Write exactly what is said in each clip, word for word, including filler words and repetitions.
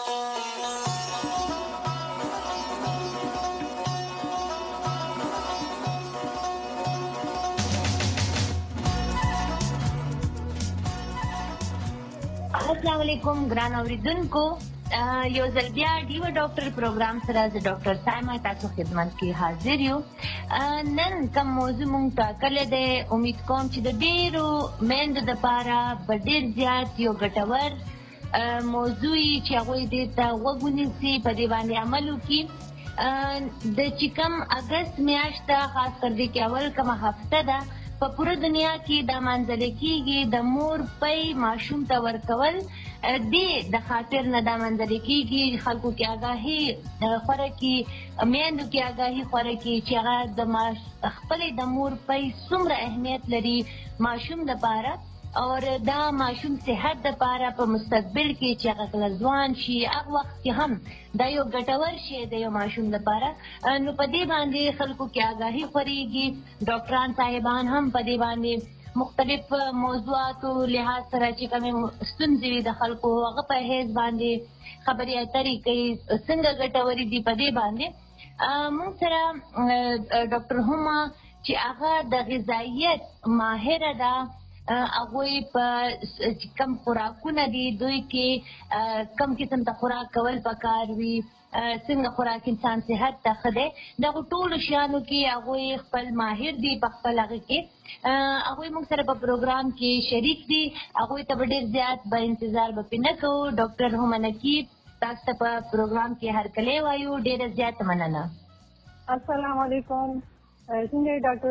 السلام علیکم ګران اوریدونکو، یو ځل بیا ډیو ډاکټر پروګرام سره زه ډاکټر سایما تاسو خدمت کې حاضر یو. نن کوم موضوع مونږ ټاکلی دی، امید کوم چې د ډېرو میندو دپاره به ډېر زیات یو ګټور موضوع وي چې هغوی دې ته غوږ ونیسي، په دې باندې عمل وکړي. د چې کوم اګست میاشت ده، خاص کر دې کې اول کومه هفته ده، په پوره دنیا کې دا منځله کېږي د مور پی ماشوم ته ورکول. دې د خاطر نه دا منځله کېږي خلکو کې آګاهي خوره کړي، میندو کې آګاهي خوره کړي چې هغه د خپلې د مور پی څومره اهمیت لري ماشوم دپاره، اور دا ماشوم صحت دپاره په مستقبل کې چې هغه کله ځوان شي هغه وخت کې هم دا یو ګټور شی دی یو ماشوم دپاره. نو په دې باندې خلکو کې آګاهي خورېږي، ډاکټران صاحبان هم په دې باندې مختلف موضوعاتو لحاظ سره چې کومې ستونزې وي د خلکو هغه په حیث باندې خبرې اترې کوي، څنګه ګټورې دي په دې باندې. موږ سره ډاکټر هما چې هغه د غذایت ماهره ده، هغوی په کم خوراکونه دي، دوی کې کم قسم ته خوراک کول پکار وي، څنګه خوراک انسان صحت ته ښه دی، دغو ټولو شیانو کې هغوی خپل ماهر دي په خپل هغه کې. هغوی موږ سره په پروګرام کې شریک دي، هغوی ته به ډېر زیات به انتظار به پرې نه کوو. ډاکټر هما نقیب تاسو ته په پروګرام کې هرکلی وایو، ډېره زیاته مننه. السلام علیکم. څنګه ډاکټر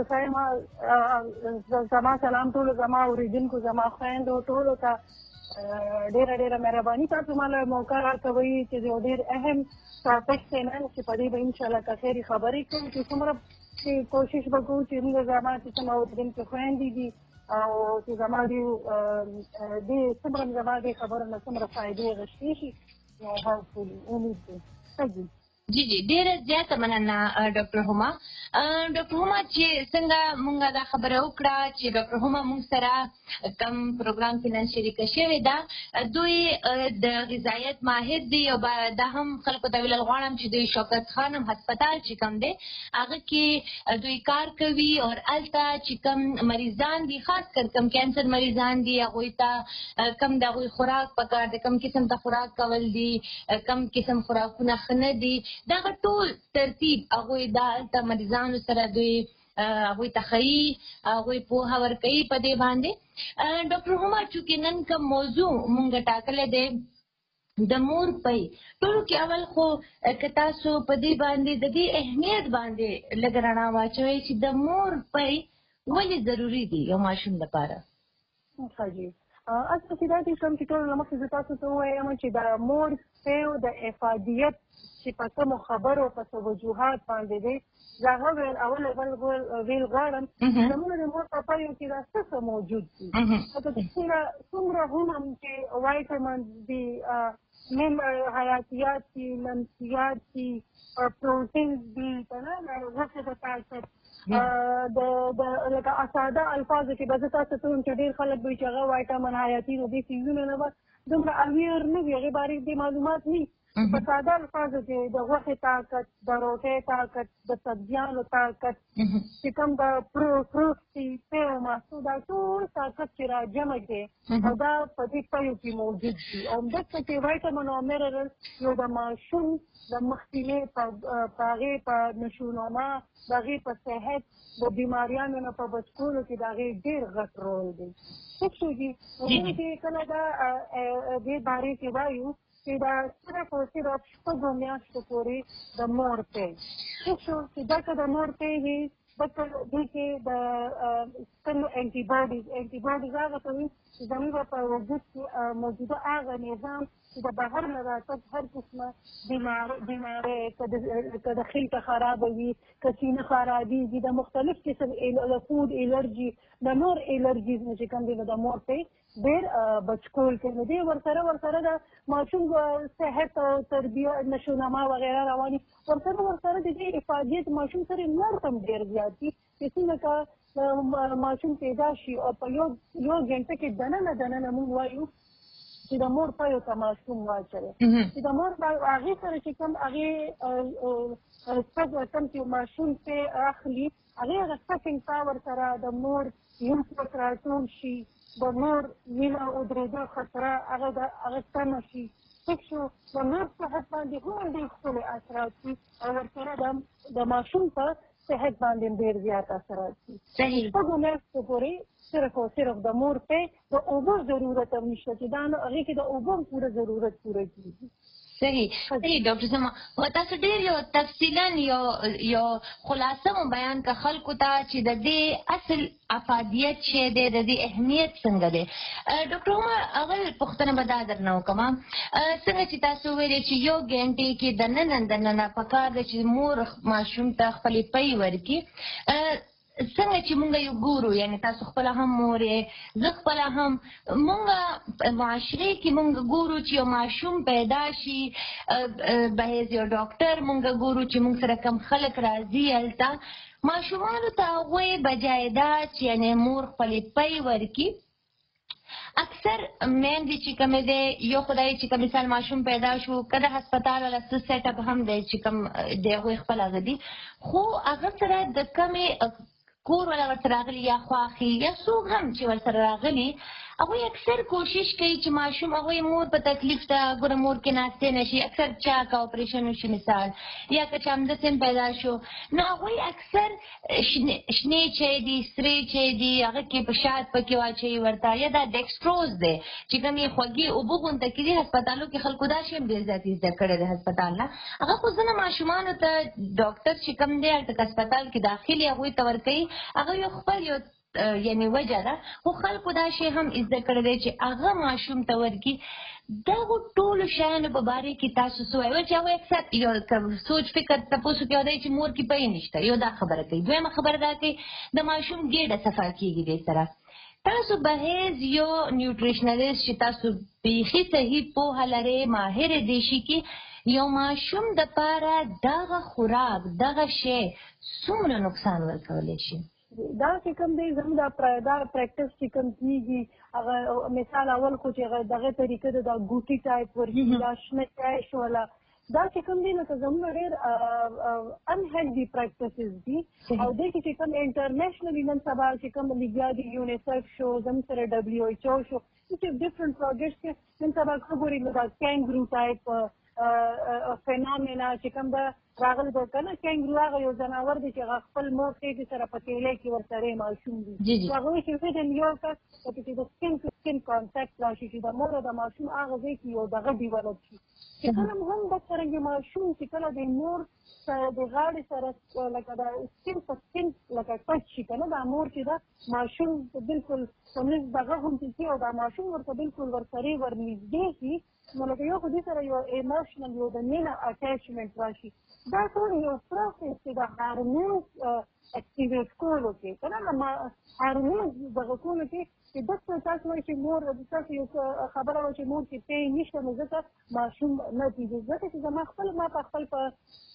صاحب، زما سلام ټولو زما اوریدونکو، زما خویندو ټولو ته ډېره ډېره مهرباني. تاسو ماله موقع راکوئ چې یو ډېر اهم ټاپک دی نن چې په دې به انشاءالله که خیرې خبرې کوو، چې څومره چې کوشش به کوو چې موږ زما چې څومره اوریدونکي خویندې دي او چې زما دې څومره زما دې خبرو نه څومره فایدې اخیستې شي، نو هوپفولي امید دی. ښه جی جی ډیره زیاته مننه ډاکټر هما. ډاکټر هما چې څنګه مونږ دا خبره وکړه چې ډاکټر هما مونږ سره کوم پروګرام کې نن شریکه شوې ده، دوی د غذایت ماهر دي او دا هم خلکو ته ویل غواړم چې دوی شوکت خانم هسپتال چې کوم دی هغه کې دوی کار کوي، او هلته چې کوم مریضان دي، خاص کر کوم کینسر مریضان دي، هغوی ته کوم د هغوی خوراک پکار دی، کوم قسم ته خوراک کول دي، کوم قسم خوراکونه ښه نه دي، دغه ټول ترتیب هغوی دا هلته مریضانو سره دوی هغوی ته ښیي، هغوی پوهه ورکوي په دې باندې. ډاکټر هما چونکې نن کوم موضوع مونږ ټاکلی دی د مور پی، ټولو کې اول خو که تاسو په دې باندې د دې اهمیت باندې لږ رڼا واچوئ چې د مور پی ولې ضروري دي یو ماشوم لپاره. ښه جي، اصل چې دا دې کوم چې ټولو نه مخکې زه تاسو ته ووایم چې د مور پی د افادیت چې په کومو خبرو په څه وجوهات باندې دی، زه هغه ویل اول اول ویل غواړم زموږ د مور په پیو کې دا څه څه موجود دي، څومره هم چې وایټامین دي، مم حیاتیات دي، منفیات دي، پروټینز دي، که نه غوښې د طاقت د لکه ساده الفاظو کې به زه تاسو ته وایم چې ډېر خلک به وي چې هغه وایټامین حیاتي نو دې څیزونه نه به دومره اویر نه وي، هغې بارې دې معلومات نه وي. په ساده الفاظو کې د غوښې طاقت، د روټۍ طاقت، د سبزیانو طاقت، چې کوم د فروټ دي، پی او ماستو، دا ټول طاقت چې را جمع کړي او دا په دې پیو کې موجود دي. او همداسې چې وایټامین او منرل یو د ماشوم د مخکینې په هغې په نشونما، د هغې په صحت، د بیماریانو نه په بچ کولو کې د هغې ډېر غټ رول دی. ټیک شو جي، موږ چې کله دا دې بارې کې وایو چې دا صرف او صرف شپږو میاشتو پورې د مور پی، ټیک شو چې دا که د مور پی وي، بلکې دې کې د ستنو انټي باډیز، انټي باډیز هغه ته وایي چې زموږ په وجود کې موجوده هغه نظام چې د بهر نه راتګ هر قسمه بیمارۍ، که د خېټه خرابه وي، که سینه خرابېږي، د مختلف قسم د فود الرجي، د نور الرجیز نه چې کوم دي نو د مور پی ډېر بچ کول کوي. نو دې ورسره ورسره د ماشوم صحت او تربیه، نشونما وغیره رواني، ورسره ورسره د دې افادیت ماشوم سره نور هم ډېر زیات دي چې څنګه که ماشوم پیدا شي او په یو یو ګنټه کې دننه دننه موږ وایو چې د مور پایو ته ماشوم واچوي چې د مور هغې سره چې کوم هغې کوم چې ماشوم پې اخلي هغې هغه سکنګ پاور سره د مور یونټ راټول شي د مور وینه ودرېدو خطره هغه د هغه کمه شي ټیک شو د مور صحت باندې هم ډېر ښکلي اثرات دي او ورسره د ماشوم په صحت باندې ډېر زیات اثرات دي شپږو میاشتو پورې صرف او صرف د مور پې د اوبو ضرورت هم نشته چې دا نو هغې کې د اوبو هم پوره ضرورت پوره کېږي صحیح صحیح ډاکټر زما تاسو ډېر یو تفصیلا یو یو خلاصه مو بیان که خلکو ته چې د دې اصل افادیت چې دی د دې اهمیت څنګه دی ډاکټر عمر اول پوښتنه به دا درنه وکړم څنګه چې تاسو ویلې چې یو ګنټې کې دننه دننه پکار دی چې مور ماشوم ته خپلې پۍ ورکړي څنګه چې مونږ یو ګورو یعنی تاسو خپله هم مور یې زه خپله هم مونږ معاشرې کې مونږ ګورو چې یو ماشوم پیدا شي بهیز یو ډاکټر مونږ ګورو چې مونږ سره کم خلک راځي هلته ماشومانو ته هغوی بجای دا چې یعنې مور خپلې پۍ ورکړي اکثر میندې چې کومې دی یو خدای چې کوم مثال ماشوم پیدا شو که د هسپتال والا څه سیټ اپ هم دی چې کوم د هغوی خپل هغه دي خو هغه سره د کمې کور والا ورسره راغلي یا خواښي یا څوک هم چې ورسره راغلي هغوی اکثر کوشش کوي چې ماشوم هغوی مور په تکلیف ته ګوره مور کې ناستې نه شي اکثر چا که اپریشن وشي مثال یا که چا همداسې هم پیدا شو نو هغوی اکثر شنې چای دي سرې چای دي هغه کې په شات پکې واچوي ورته یا دا ډیکسټروز دی چې کوم یې خوږې اوبه غونته کړي هسپتالو کې خلکو دا شی هم ډېر زیات زده کړی دی هسپتال نه هغه خو ځینې ماشومانو ته ډاکټر چې کوم دی هلته هسپتال کې داخل یې هغوی ته ورکوي هغه یو خپل یو یعنی وجه ده خو خلکو دا شی هم زده کړی دی چې هغه ماشوم ته ورکړي دغو ټولو شیانو په باره کې تاسو څه وایئ چې هغوی اکثر یو سوچ فکر تپوس کوي دی چې مور کې پۍ نشته یو دا خبره کوي دویمه خبره دا کوي د ماشوم ګېډه صفا کېږي دې سره تاسو بهیز یو نیوټریشنلیست چې تاسو بیخي صحیح پوهه لرئ ماهر دې شي کې یو ماشوم دپاره دغه خوراک دغه شی څومره نقصان ورکولی شي دا چې کوم دی زموږ دا پریکټس چې کوم کېږي هغه مثال اول خو چې هغه دغه طریقه ده دا ګوټي ټایپ ورکړي دا شنه چای شوله دا چې کوم دی لکه زموږ ډېر انهیلدي پریکټسز دي او دې کې چې کوم انټرنیشنلي نن سبا چې کوم لګیا دي یونیسیف شو زموږ سره ډبلیو ایچ او شو چې ډفرنټ پروجیکټس کې نن سبا خبرې نو دا کینګرو ټایپ فینامنا چې کوم به راغلی ده که نه کینګرو هغه یو ځناور دی چې هغه خپل مور خېټې سره په تیلی کې ورسره ماشوم دي هغوی چې ویډن یو کس چې د سکین ټو سکین کانټیکټ راشي چې د مور او د ماشوم هغه ځای کې یو دغه ډیولپ شي چې کله هم دا څرنګې ماشوم چې کله د مور سره د غاړې سره لکه د سکین په سکین لکه ټچ شي که نه دا مور چې ده ماشوم بلکل په منځ دغه غوندې شي او دا ماشوم ورته بلکل ورسرې ورنږدې شي نو لکه یو خو دې سره یو ایموشنل یو د مینه اټیچمنټ راشي دا ټول یو پروسس دی د هارمونز اکټیویټ کولو کې که نه هارمونز دغه کولو کې چې داسې تاسو وایي چې مور تاسو یو خبره وه چې مور کې پۍ نشته نو ځکه ماشوم نه کېږي ځکه چې زما خپل ما په خپل په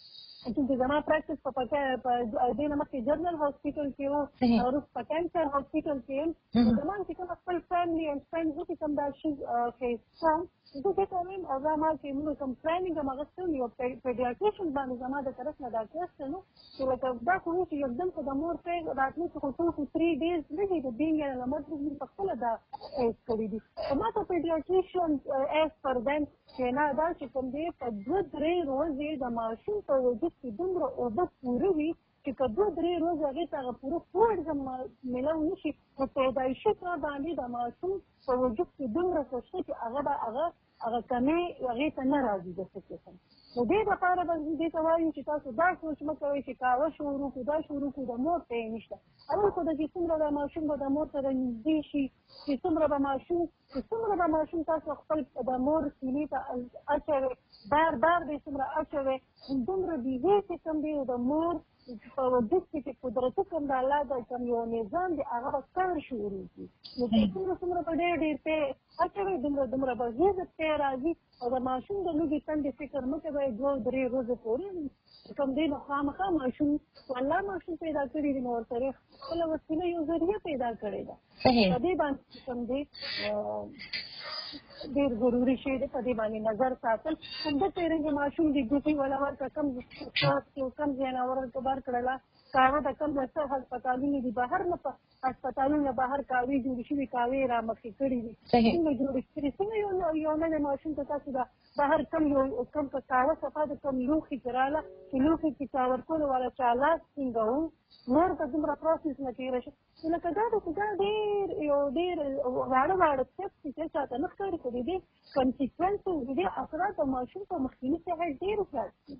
چې زما پریکټس په دې نه مخکې جنرل هاسپیټل کې و وروسته په کینسر هاسپیټل کې یم زما چې کوم خپل فیملي اینډ فرینډ زه چې کوم دا شي فیس کوم زه دې ته وایم او زما چې موږ کوم پلانینګ هم اخیستی یو پیډیاټریشن باندې زما د طرف نه دا کوېسچن و چې لکه دا خو و چې یکدم خو د مور پۍ راتلو چې خو ټو ټو تھری ډیز نه دي د بینګ علامات موږ په خپله دا ایز کړي دي ما ته پیډیاټریشن ایز پر دیم چې نه دا چې کوم دی په دوه درې ورځې د ماشوم په وجود کې دومره اوبه پوره وي چې که دوه درې ورځې هغې ته هغه پوره فوډ میلاو نه شي نو پیدایشي کار باندې د ماشوم په وجود کې دومره څه شته چې هغه به هغه هغه کمې هغې ته نه راځي د څه قسم نو دې دپاره به دې ته وایو چې تاسو دا سوچ مه کوئ چې کاوه شروع کړو دا شروع کړو د مور پۍ نشته اول خو د چې څومره د ماشوم به د مور سره نږدې شي چې څومره به ماشوم چې څومره به ماشوم تاسو خپل د مور سینې ته اچوئ بار بار دې څومره اچوئ دومره بیهې چې کوم دی د مور په وجود کې چې قدرتي کوم د الله د کوم یو نظام دی هغه به کار شروع کړي نو څومره څومره به ډېر ډېر پۍ اچوئ دومره دومره به غېږه پۍ راځي او د ماشوم د لوږې تندې فکر مه کوئ دوه درې ورځې پورې کوم دی نو خامخا ماشوم الله ماشوم پیدا کړي دي نو ورسره خپله وسیله یو ذریعه پیدا کړې ده په دې باندې کوم دی ډېر ضروري شی دی په دې باندې نظر ساتل. همداسې څرنګه ماشوم د ګوتې والا ورکړه کم کم ځای نه ورکړله که هغه د کم څه هسپتالونه دي بهر نه په هسپتالونه بهر کاوي جوړې شوي کاوي را مخکې کړي دي څنګه جوړې کړي څنګه یو یو نوی ماشوم ته تاسو د بهر کم یو کم په کاوه صفا د کم لوښي کې راله چې لوښي کې چا ورکولو والا چا لاس څنګه و نور په دومره پروسس نه تېره شي نو لکه دا دا ډېر یو ډېر واړه واړه سټپس دي چې چاته نه ښکاري خو د دې کنسیکوینسز د دې اثرات د ماشوم په مخکیني صحت ډېر زیات دي.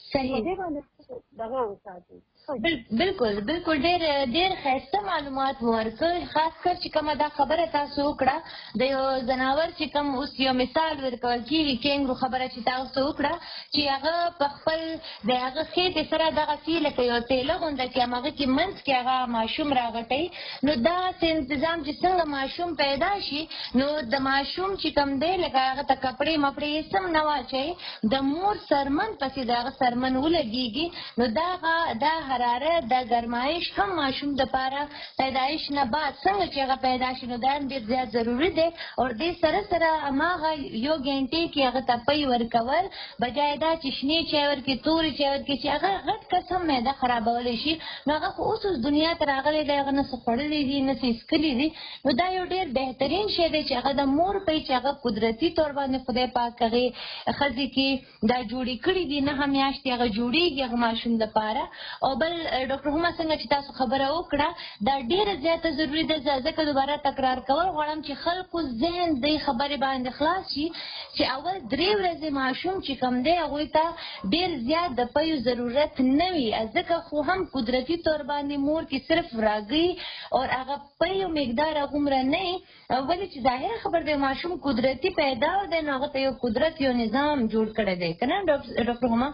صحیح دغه وساتي بالکل بالکل ډېر ډېر ښایسته معلومات مو ورکړل خاص کر چې کومه دا خبره تاسو وکړه د یو ځناور چې کوم اوس یو مثال ورکول کېږي کینګرو خبره چې تاسو وکړه چې هغه په خپل د هغه خېټې سره دغسې لکه یو تیله غونډه کې همغه کې منځ کې هغه ماشوم راغټوي نو داسې انتظام چې څنګه ماشوم پیدا شي نو د ماشوم چې کوم دی لکه هغه ته کپړې مپړې یې سم نه واچوي د مور سرمن پسې د هغه سرمن ولګېږي نو دا دا حرارت د ګرمایش هم ماشوم دپاره پیدایش نه بعد څنګه چې هغه پیدا شي نو دا هم ډېر زیات ضروري دی او دې سره سره هماغه یو ګنټې کې هغه ته پی ورکول بجای دا چې شنې چای ورکړي تورې چای ورکړي چې هغه غټ قسم معده خرابولی شي نو هغه خو اوس اوس دنیا ته راغلی دی هغه نه څه خوړلی دي نه څه څښلي دي نو دا یو ډېر بهترین شی دی چې هغه د مور پی چې هغه قدرتي طور باندې خدای پاک هغې ښځې کې دا جوړې کړي دي نهه میاشتې هغه جوړېږي هغه ماشوم دپاره او بل ډاکټر هما څنګه چې تاسو خبره وکړه دا ډېره زیاته ضروري ده ځکه دوباره تکرار کول غواړم چې خلکو ذهن دې خبرې باندې خلاص شي چې اول درې ورځې ماشوم چې کوم دی هغوی ته ډېر زیات د پیو ضرورت نه وي ځکه خو هم قدرتي طور باندې مور کې صرف راګي او هغه پیو مقدار هغومره نه وي ولې چې ظاهره خبر دی ماشوم قدرتي پیدا دی نو هغه ته یو قدرت یو نظام جوړ کړی دی که نه ډاکټر هما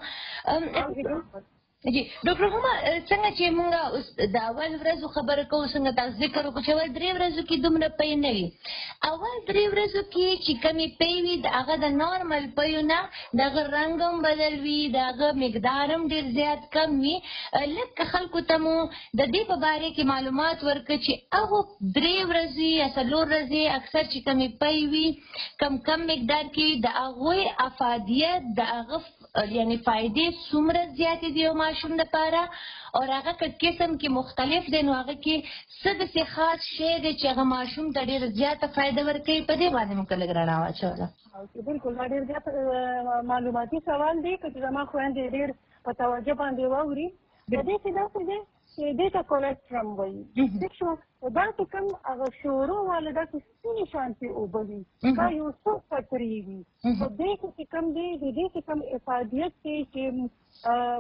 جی ډاکټر هما څنګه چې موږ د اول ورځو خبره کوو څنګه تاسو ذکر وکړو چې اول درې ورځو کې دومره پی نه وي اول درې ورځو کې چې کمې پی وي د هغه د نارمل پیو نه د هغه رنګ هم بدل وي د هغه مقدار هم ډېر زیات کم وي لږ خلکو ته مو د دې په باره کې معلومات ورکړه چې هغو درې ورځې یا څلور ورځې اکثر چې کمې پی وي کم کم مقدار کې د هغوی افادیت د هغه یعنې فایدې څومره زیاتې دي یو ماشوم دپاره او هغه که قسم کې مختلف دی نو هغه کې څه داسې خاص شی دی چې هغه ماشوم ته ډېره زیاته فایده ورکوي په دې باندې مو که لږ رڼا واچوله بلکل دا ډېر زیات معلوماتي سوال دی که چې زما خویندې ډېر په توجه باندې واوري د دې چې داسې دی چې دې ته کولسټرم وایي ټیک شو دا چې کوم هغه شورو والا داسې سپینې شانتې اوبه وي دا یو څو قطرې وي په دې کې چې کوم دی د دې چې کوم افادیت دی چې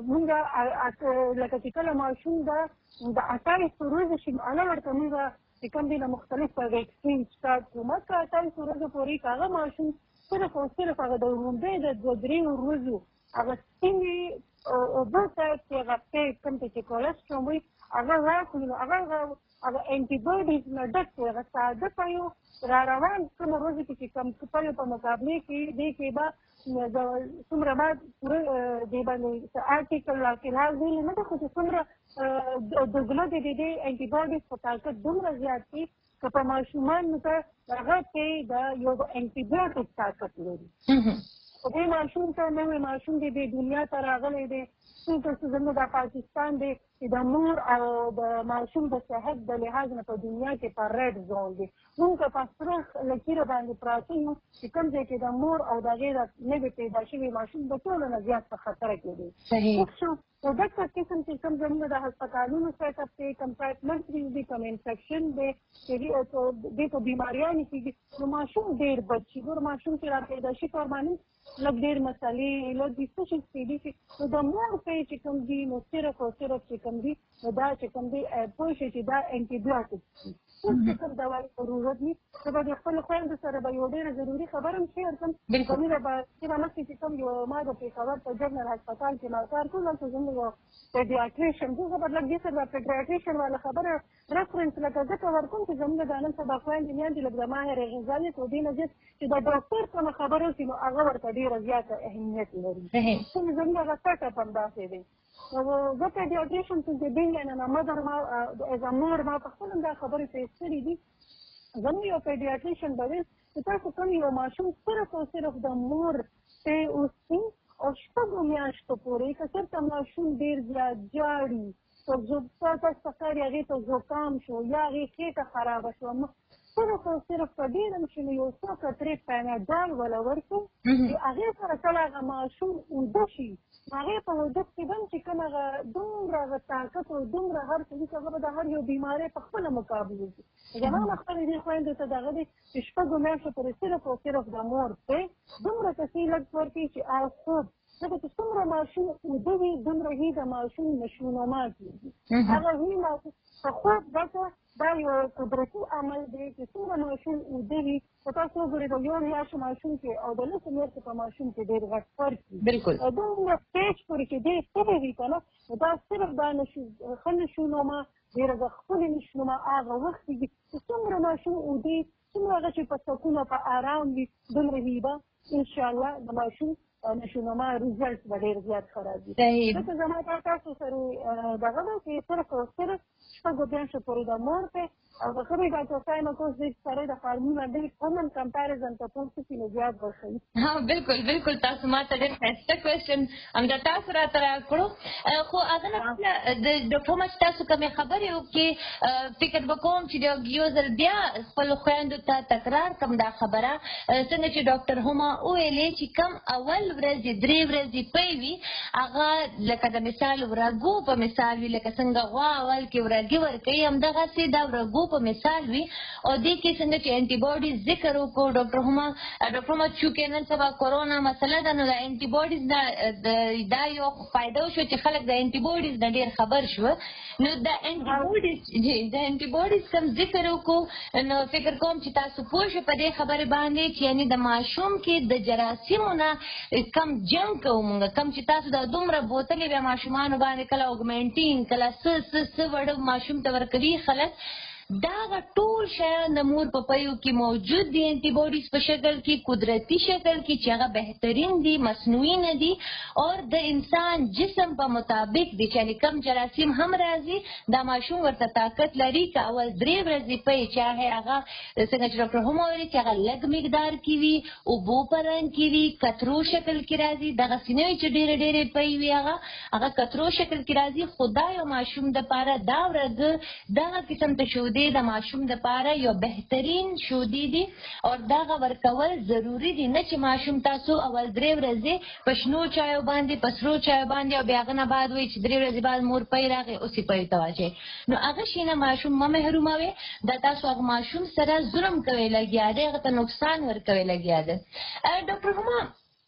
مونږ لکه چې کله ماشوم دا د اټایس ورځې شي هغه ورته مونږ چې کوم دی نه مختلف ویکسین سټارټ کړو مکه اټایس ورځې پورې که هغه ماشوم صرف او صرف هغه د لومړۍ د دوه درې ورځو هغه سپینې اوبه ته چې هغه پی کوم ته چې کولسټرم وي هغه واخلي نو هغه هغه انټي باډیز نه ډک دی هغه ساده پیو را روان کومه ورځې کې چې کوم پیو په مقابلې کې دې کې به څومره بعد پوره دې باندې آرټیکل کې لحاظ ویلي نه ده خو چې څومره دوګله د دې انټي باډیز په طاقت دومره زیات دي که په ماشومانو ته هغه پی د یو انټي باډیک طاقت لري خو دې ماشوم ته نوی ماشوم دی دې دنیا ته راغلی دی څنګه زموږ د پاکستان دی چې د مور او د ماشوم د صحت د لحاظ نه په دنیا کې په ریډ زون دی موږ که په سره لکیره باندې پراته یو چې کوم ځای کې د مور او د هغې د نوې پیدا شوي ماشوم د ټولو نه زیات په خطره کې دی نو دغه قسم چې کوم زموږ د هسپتالونو سیټ اپ دی کوم ټریټمنټ دی کوم انفیکشن دی چې دې په بیماریانو کېږي نو ماشوم ډېر بد شي ګوره ماشوم چې را پیدا شي په باندې لږ ډېر مسالې لږ دې څه شي سپېدي شي نو د مور پی چې کوم دي نو صرف او صرف چې کوم دي نو دا چې کوم دي پوه شي چې دا انټي بایوټیک دي هېڅ قسم دوایي ضرورت نه زه به د خپلو خویندو سره به یو ډېره ضروري خبره هم شیر کړم زموږ به چې به مخکې چې کوم یو ما د پېښور په جنرال هسپتال کې ما کار کوم هلته زموږ یو پیډیاټریشن دغه به لږ دې سره د پیډیاټریشن والا خبره رفرنس لکه ځکه ورکوم چې زموږ د نن سبا خویندې میندې لږ د ماهر غذایت او دې نه زیات چې د ډاکټر کومه خبره وشي نو هغه ورته ډېره زیاته اهمیت لري څنګه زموږ هغه سټ اپ هم داسې دی زه پیډیاټریشن چې بینګ نه مدر ما ایز ا مور ما په خپل دا خبرې پیښ کړې دي زموږ یو پیډیاټریشن به ویل چې تاسو کوم یو ماشوم صرف او صرف د مور پی اوسي او شپږو میاشتو پورې که چېرته ماشوم ډېر زیات جاړي تاسو څخه هغې ته زکام شو یا هغې خېټه خرابه شوه صرف او صرف په ډېره هم شي نو یو څو قطرې پیناډال وله ورکړو چې هغې سره کله هغه ماشوم اوده شي هغې په وجود کې به هم چې کوم هغه دومره هغه طاقت او دومره هر څه دي چې هغه به د هر یو بیمارۍ په خپله مقابله وکړي زما نه خپلې دې خویندو ته دغه دی چې شپږو میاشتو پورې صرف او صرف د مور پی دومره کسې لږ ورکړي چې هغه خوب ځکه چې څومره ماشوم اوده وي دومره هي د ماشوم نشونما کېږي هغه هي ماشوم په خوب دغه دا یو قدرتي عمل دی چې څومره ماشوم اوده وي خو تاسو وګورئ د یو میاشتو ماشوم کې او د لسو میاشتو په ماشوم کې ډېر غټ فرق وي بلکل دومره سټیج پورې چې ډېر ستړی وي که نه نو دا صرف دا ښه نشونما ډېره د خپلې نشونما هغه وخت کېږي چې څومره ماشوم اوده څومره هغه چې په سکون او په ارام وي دومره وي به انشاءالله د ماشوم نشونما ریزلټ به ډېر زیات خراب وي ځکه زما دا تاسو سره دغه ده چې صرف او صرف شپږو میاشتو پورې د مور پی او د ښه دی ډاکټر صاحب اوس دې سره د فارمونه ډېر کامن کمپیریزن ته پوه شي نو زیات به ښه ها بلکل بلکل تاسو ما ته ډېر ښایسته کوېسچن همدا تاسو راته راکړو خو هغه نه د ډاکټر ما چې تاسو کومې خبرې وکړې فکر به کوم چې یو ځل بیا خپلو خویندو ته تکرار کړم دا خبره څنګه چې ډاکټر هما وویلې چې کم اول ورځې درې ورځې پی وي هغه لکه د مثال ورږو په مثال وي لکه څنګه غوا اول کې ورږي ورکوي همدغسې دا ورږو په مثال وي او دې کې څنګه چې انټي باډیز ذکر وکړو ډاکټر هما ډاکټر هما چونکې نن سبا کورونا مسله ده نو د انټي باډیز دا یو فایده وشو چې خلک د انټي باډیز نه ډېر خبر شوه نو د انټي باډیز د انټي باډیز کوم ذکر وکړو نو فکر کوم چې تاسو پوه شئ په دې خبرې باندې چې یعنې د ماشوم کې د جراثیمو نه کم جنګ کوو مونږ کم چې تاسو د دومره بوتلې بیا ماشومانو باندې کله اوګمنټین کله څه څه څه وړه ماشوم ته ورکوي خلک دا ټول شیان د مور په پیو کې موجود دي انټي باډیز په شکل کې قدرتي شکل کې چې هغه بهترین دي مصنوعي نه دي او د انسان جسم په مطابق دي چې کم جراثیم هم راځي دا ماشوم ورته طاقت لري که اول درې ورځې پی چاهې هغه څنګه چې ډاکټر هم ویلي چې هغه لږ مقدار کې وي اوبو په رنګ کې وي کترو شکل کې راځي دغسې نه وي چې ډېرې ډېرې پی وي هغه هغه کترو شکل کې راځي خو دا یو ماشوم دپاره دا ورځ دغه قسم ته شودې د ماشوم دپاره یو بهترین شودې دي او دغه ورکول ضروري دي نه چې ماشوم تاسو اول درې ورځې په شنو چایو باندې په سرو چایو باندې او بیا هغه نه بعد وایي چې درې ورځې بعد مور پی راغی اوس یې پی ته واچوئ نو هغه شي نه ماشوم مه محروموئ دا تاسو هغه ماشوم سره ظلم کوئ لګیا دی هغه ته نقصان ورکوئ لګیا دی ډاکټر هما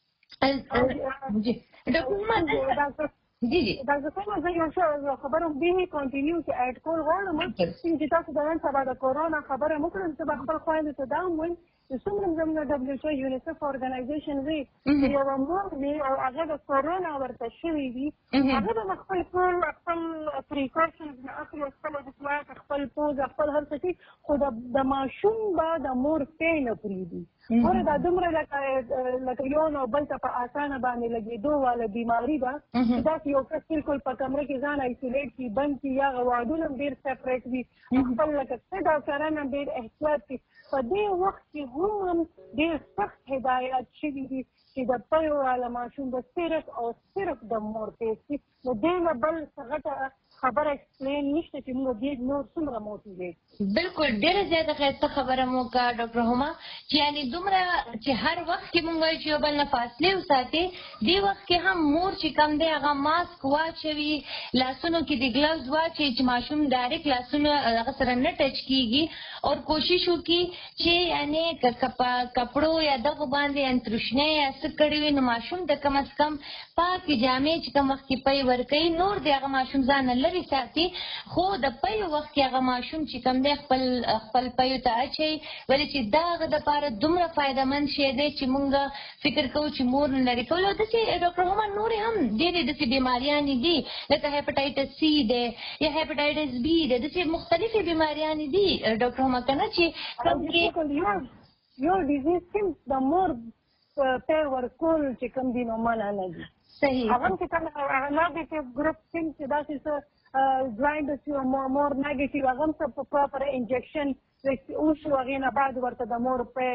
ډاکټر هما جی جی ډاکټر صاحب زه یو څه خبره به کنټینیو کې اډ کول غواړم چې تاسو د نن سبا د کورونا خبره مو کړم چې به خپل خویندو ته دا هم وایم چې څومره زموږ ډبلیو ایچ او یونیسف ارګنایزیشن وي چې یوه مور وي او هغه د کورونا ورته شوي وي هغه به خپل ټول خپل پریکاشنز نه اخلي خپل احتیاط خپل پوز خپل هر څه خو د ماشوم به د مور پی نه پرېږدي ګوره دا دومره لکه یو نو بل ته په اسانه باندې لګېدو واله بیماري ده چې داسې یو کس بلکل په کمره کې ځان ایسولیټ کړي بند کړي یا هغه واډونه هم ډېر سپریټ وي خپل لکه څه ډاکټران هم ډېر احتیاط کوي په دې وخت کې هم ډېر سخت هدایات شوي دي چې د پیو والا ماشوم به صرف او صرف د مور پی شي نو دې نه بل څه غټه خبره ایکسپلین نشته چې موږ دې نور څومره موټیویټ بلکل ډېره زیاته ښایسته خبره مو وکړه ډاکټر هما چې یعنې دومره چې هر وخت کې مونږ وایو چې یو بل نه فاصلې وساتې دې وخت کې هم مور چې کوم دی هغه ماسک واچوي لاسونو کې د ګلوز واچوي چې ماشوم ډایرکټ لاسونه هغه سره نه ټچ کېږي او کوشش وکړي چې یعنې که په کپړو یا دغو باندې انتروشنۍ یا څه کړي وي نو ماشوم ته کم از کم پاکې جامې چې کوم وخت کې پی ورکوي نور د هغه ماشوم ځان نه لرې ساتي خو د پیو وخت کې هغه ماشوم چې کوم خپل خپل پیو ته اچوي ولې چې دا هغه دپاره دومره فایدهمند شی دی چې مونږ فکر کوو چې مور نه لرې کول او داسې ډاکټر هما نورې هم ډېرې داسې بیماریانې دي لکه هیپاټایټس سی دی یا هیپاټایټس بي دی داسې مختلفې بیماریانې دي ډاکټر هما که نه چې کوم کې یو ډیزیز کوم د مور پی ورکول چې کوم دي نو منع نه دي صحیح هغه چې کوم هغه ناګیټیو ګروپ کوم چې داسې څه ځوایند چې مور ناګیټیو هغه هم څه په پراپر انجکشن وشو هغې نه بعد ورته د مور پی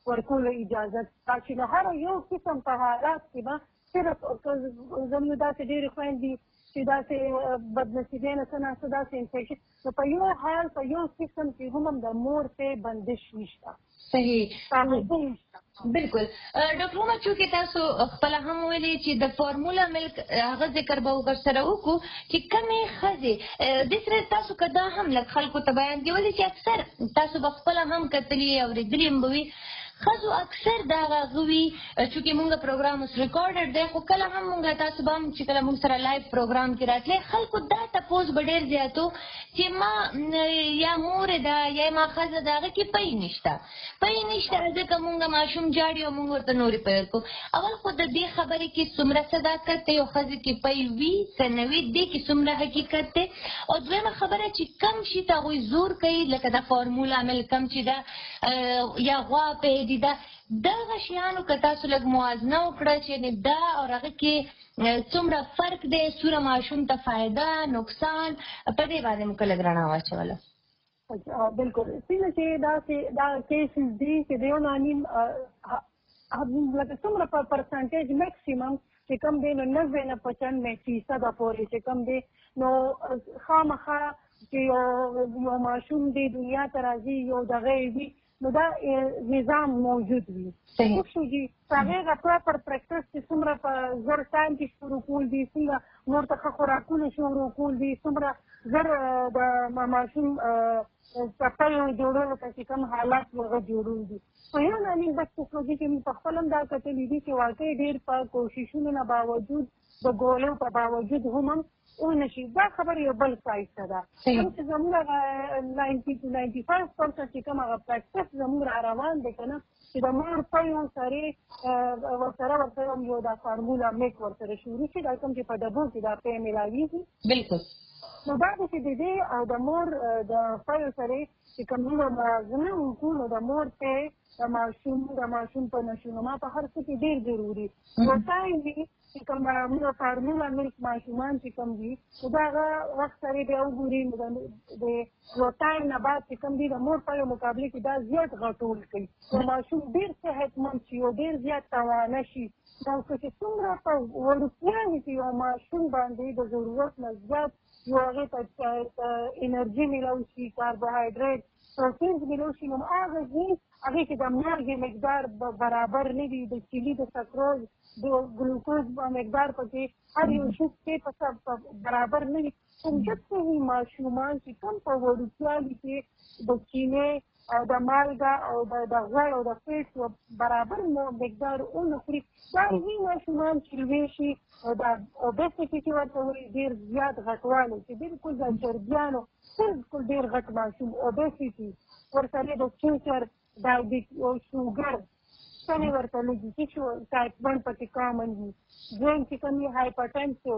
ورکولو اجازه شته چې له هر یو قسم په حالات کې به صرف زموږ داسې ډېرې خویندې چې داسې بدنصیبۍ نه څه ناسته داسې انفیکشن نو په یو حال په یو قسم کې هم د مور پې بندش نشته. صحیح بالکل ډاکټر عمر چونکې تاسو خپله هم ویلي چې د فارمولا ملک هغه ذکر به ورسره وکړو چې کومې ښځې دې سره تاسو که دا هم لږ خلکو ته بیان کړي ولې چې اکثر تاسو به خپله هم کتلي اورېدلي هم به وي ښځو اکثر دا هغه وي چونکې مونږ پروګرام اوس ریکارډډ دی خو کله هم مونږ تاسو به هم چې کله مونږ سره لایف پروګرام کې راتلی خلکو دا تپوس به ډېر زیات و چې ما یا مور ده یا ما ښځه ده هغه کې پی نشته پی نشته ځکه مونږ ماشوم جاړي او مونږ ورته نورې پی ورکړو اول خو د دې خبرې کې څومره صداقت دی او ښځې کې پی وي که نه وي دې کې څومره حقیقت دی او دویمه خبره چې کم شي ته هغوی زور کوي لکه د فارمولا عمل کم چې ده یا غوا پی دي دا دغه شیانو که تاسو لږ موازنه وکړه چې دا او هغه کې څومره فرق دی څومره ماشوم ته فایده نقصان په دې باندې موږ لږ رڼا واچوله. بالکل څنګه چې داسې دا کیسز دي چې د یو نانیم لکه څومره په پرسنټیج میکسیمم چې کوم دی نو نوې نه پچانوې فیصده پورې چې کوم دی نو خامخا چې یو ماشوم دی دنیا ته راځي یو دغه وي نو دا نظام موجود وي. صحیح شو جي هغه پراپر پریکټس چې څومره په زر ټایم کې شروع کول دي څنګه نور ته ښه خوراکونه شروع کول دي څومره زر د ماشوم څپیو جوړولو ته چې کوم حالات هغه جوړول دي په یو نانیم بچ ټیکنالوژي کې موږ په خپل هم دا کتلي دي چې واقعي ډېر په کوششونو نه باوجود د ګولو په باوجود هم ونشي دا خبره یو بل سایسته ده کوم چې زموږ ناینټي ټو ناینټي فایو پرسنټ چې کوم هغه پریکټس زموږ را روان دی که نه چې د مور پیو سرې ورسره ورسره یو دا فارمولا میک ورسره شروع شي دا کوم چې په ډبو کې دا پی میلاویږي بالکل نو دا چې د دې او د مور د پیو سرې چې کوم موږ موازنه وکړو نو د مور پی د ماشوم د ماشوم په نشونما په هر څه کې ډېر ضروري نو ټایم وي چې کوم موږ فارمولا ملک ماشومان چې کوم دي نو د هغه وخت سره بیا وګوري نو د یو ټایم نه بعد چې کوم دي د مور په مقابله کې دا زیات غټول کوي نو ماشوم ډېر صحتمند شي او ډېر زیات توانه شي نو که څومره په وړوکتیا وي چې یو ماشوم باندې د ضرورت نه زیات یو هغې ته انرژي میلاو شي کاربوهایډریټ پروټینز میلاو شي نو هغه ځای هغې کې د مالګې مقدار برابر نه وي د چیني د سکروز د ګلوکوز مقدار پکې هر یو شي کې په برابر نه وي همدغسې وي ماشومان چې کوم په وړوکتیا وي چې د چینې او د مالګه او د غوړ او د فیټ برابر مقدار ونه خوري دا وي ماشومان چې لوی شي او د اوبیسټي چې ورته وایي ډېر زیات غټوالی چې بالکل د چربیانو بالکل ډېر غټ ماشوم اوبیسټي ورسره د سوچر ډایبیټ او شوګر څنې ورته لږي چې ټایپ ون پکې کامن وي دویم چې کوم یې هایپرټنس شو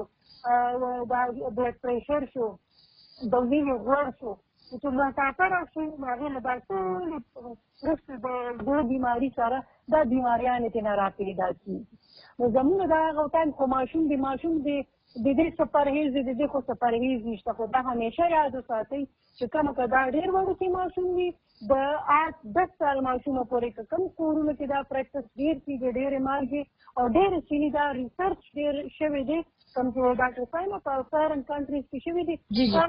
د بلډ پریشر شو د وینې غوړ شو چې موټاپه راشي نو هغې نه دا ټولې وروسته د دې بیماري سره دا بیماریانې ترېنه راپیدا کېږي نو زموږ د هغه ټایم خو ماشوم د ماشوم د د دې څه پرهیز دی د دې خو څه پرهیز نشته خو دا همیشه یاد وساتئ چې کومه که دا ډېر وړوکی ماشوم وي د آټ دس سال ماشومه پورې که کوم کورونو کې دا پریکټس ډېر کېږي ډېرې مالګې او ډېرې چیني دا ریسرچ ډېر شوی دی کوم چې ډاکټر صاحب په فارن کنټریز کې شوي دي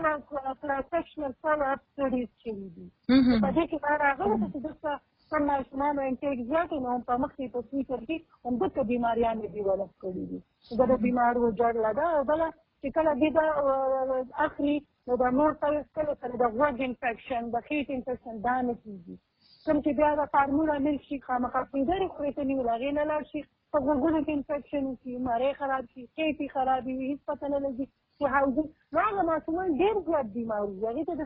سیکشنل فالو اپ سټډیز شوي دي په دې کې دا راغلی ده چې دلته کوم ماشومانو انټیک زیات نو په مخکې په فیوچر کې همدغه بیماریانې ډیولپ کړي دي دا د بیمارو جګړه ده او بله چې کله دوی دا اخلي نو د مور سره کله سره د غوږ انفیکشن د خېټې انفیکشن دا نه کېږي کوم چې بیا د فارمولا ملک شي خامخا فیډرې خورې ته نیول هغې نه لاړ شي په غوږونو کې انفیکشن وشي مرۍ خراب شي خېټې خرابې وي هېڅ پته نه لګي چې هاوزي نو هغه ماشومان ډېر زیات بیمار وي هغې ته د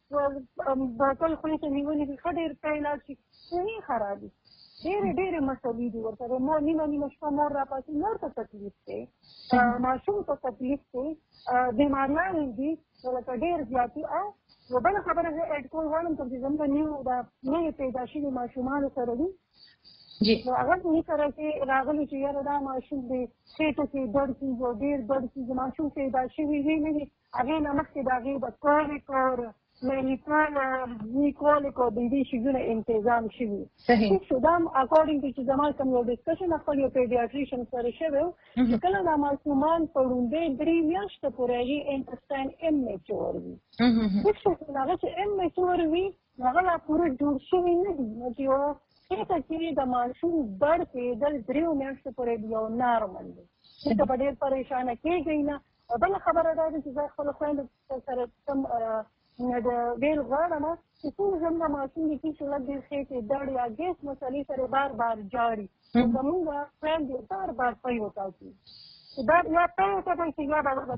بوتل خولې ته نیولې وي ښه ډېر ته یې لاړ شي څنګه خرابې ډېرې ډېرې مسلې دي ورسره مور نیمه نیمه شپه مور راپاڅي مور ته تکلیف دی ماشوم ته تکلیف دی بیماریانې دي لکه ډېر زیاتې او یو بله خبره زه اډ کول غواړم کوم چې زموږ نیو دا نوې پیدا شوي ماشومانو سره دي نو هغه دې سره چې راغلي چې یاره دا ماشوم دی خېټه کې درد کېږي او ډېر درد کېږي ماشوم پیدا شوي وي نه وي هغې نه مخکې د هغې به کورې کور مېلیټان نیکولیک او د دې شیزونه انتظام شوي. صحیح. شو دا اکارډینګ ټو چې زما کوم یو ډسکشن خپل یو پیډیاټریشن سره شوی و چې کله دا ماشومان په لومړۍ درې میاشتې پورې هغې انټسټاین ام میچور وي. هېڅ شی هغه چې ام میچور وي هغه لا پوره جوړ شوي نه دي. نو چې یو هېڅ چې د ماشوم بړ کېدل درېو میاشتو پورې یو نارمل دی. هېڅ به ډېر پریشانه کېږئ نه. بله خبره دا ده چې زه خپلو خویندو سره کوم د ویل غواړم چې څومره زموږ ماشوم د کیسو لږ ډېر خېټې دړ یا ګیس مسلې سره بار بار جاړي زموږ خویندې بار بار پی وټاکي دا یا پی وټاکئ چې یا به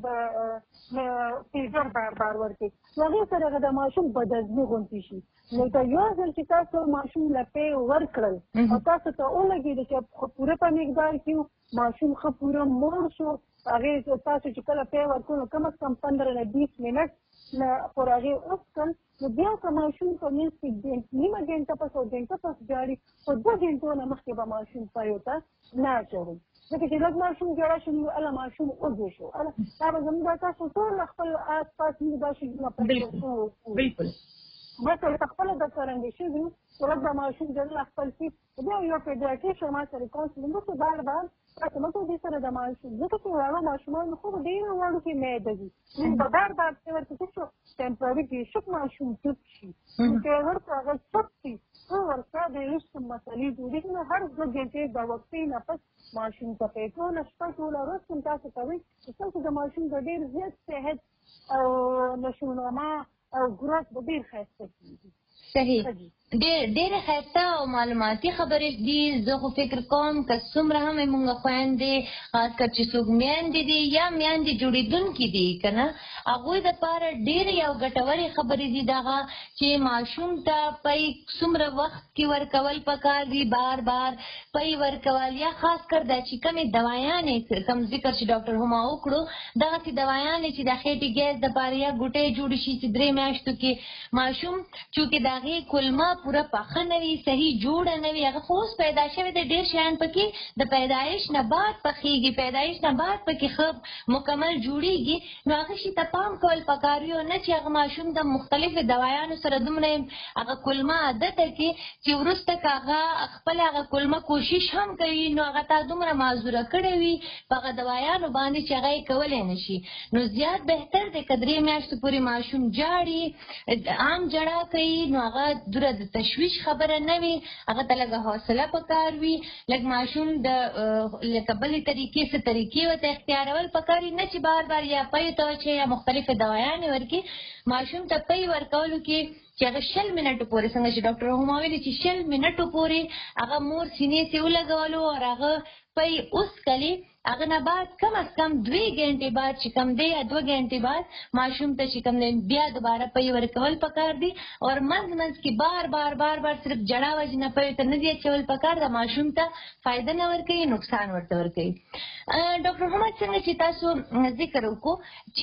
د فیزر بار بار ورکړي نو هغې سره هغه د ماشوم بدهضمي غوندې شي. نو که یو ځل چې تاسو ماشوم له پی ورکړل او تاسو ته ولګېده چې پوره په مقدار کې ماشوم ښه پوره موړ شو هغې تاسو چې کله پی ورکړو نو کم از کم پندره نه بیس منټ نه پر هغې وڅکل نو بیا که ماشوم په منځ کې نیمه ګنټه پس او ګنټه پس جاړي په دوه ګنټو نه مخکې به ماشوم پیو ته نه اچوئ ځکه چې لږ ماشوم جوړه شو نو هله ماشوم وږی شو دا به زموږ دا تاسو ټول خپل آس پاس موږ دا شیونه په بلکل بس ورته خپله د څرنګې شوي چې لږ به ماشوم جنله خپل شي بیا یو پیډیاټریشن ما سره کاونسلینګ وکړو بار بار تاسو مه کوئ دې سره د ماشوم ځکه چې واړه ماشومان خو ډېرو وړو کې معده دي موږ به بار بار پرې ورته څه شو ټمپرري بېشک ماشوم چپ شي چې ورته هغه چپ شي څو ورته د ویښتو مسلې جوړېږي نو هر دوه ګنټې د وقفې نه پس ماشوم ته پې ټوله شپه ټوله ورځ کوم تاسو کوئ چې ستاسو د ماشوم د ډېر زیات صحت او نشونما او ګروت به ډېر ښایسته کېږي. صحیح. ډېرې ښایسته او معلوماتي خبرې دي. زه خو فکر کوم که څومره هم موږ خویندې خاص کر چې څوک میندې دي یا میندې جوړېدونکي دي که نه هغوی دپاره ډېرې یو ګټورې خبرې دي دغه چې ماشوم ته پی څومره وخت کې ورکول پکار دي بار بار پی ورکول یا خاص کر دا چې کومې دوایانې کوم ذکر چې ډاکټر هما وکړو دغسې دوایانې چې د خېټې ګیس دپاره یا ګوټۍ جوړې شي چې درې میاشتو کې ماشوم چونکې د هغې کلمه پوره پخه نه وي صحیح جوړه نه وي هغه خو اوس پیدا شوی دی ډېر شیان پکې د پیدایش نه بعد پخېږي پیدایش نه بعد پکې ښه مکمل جوړېږي نو هغه شي ته پام کول پکار وي او نه چې هغه ماشوم د مختلفو دوایانو سره دومره هغه کلمه عادته کړي چې وروسته که هغه خپله هغه کلمه کوشش هم کوي نو هغه تا دومره معذوره کړې وي په هغه دوایانو باندې چې هغه یې کولی نه شي نو زیات بهتر دی که درې میاشتو پورې ماشوم جاړي عام جړا کوي نو هغه دوره د تشویش خبره نه وي هغه ته لږه حوصله پکار وي لږ ماشوم د لکه بلې طریقې څه طریقې ورته اختیارول پکار وي نه چې بار بار یا پی ته واچوي یا مختلفې دوایانې ورکړي ماشوم ته پی ورکولو کې چې هغه شل منټو پورې څنګه چې ډاکټر هما ویلي چې شل منټو پورې هغه مور سینې سې ولګولو او هغه پی اوس کلی هغه نه بعد کم از کم دوی ګنټې بعد چې کم دی یا دوه ګنټې بعد ماشوم ته چې کم دی بیا دوباره پی ورکول پکار دي او منځ منځ کې بار بار بار بار صرف جړا وجې نه پی ته نه دی اچول پکار د ماشوم ته فایده نه ورکوي نقصان ورته ورکوي. ډاکټر محمد څنګه چې تاسو ذکر وکړو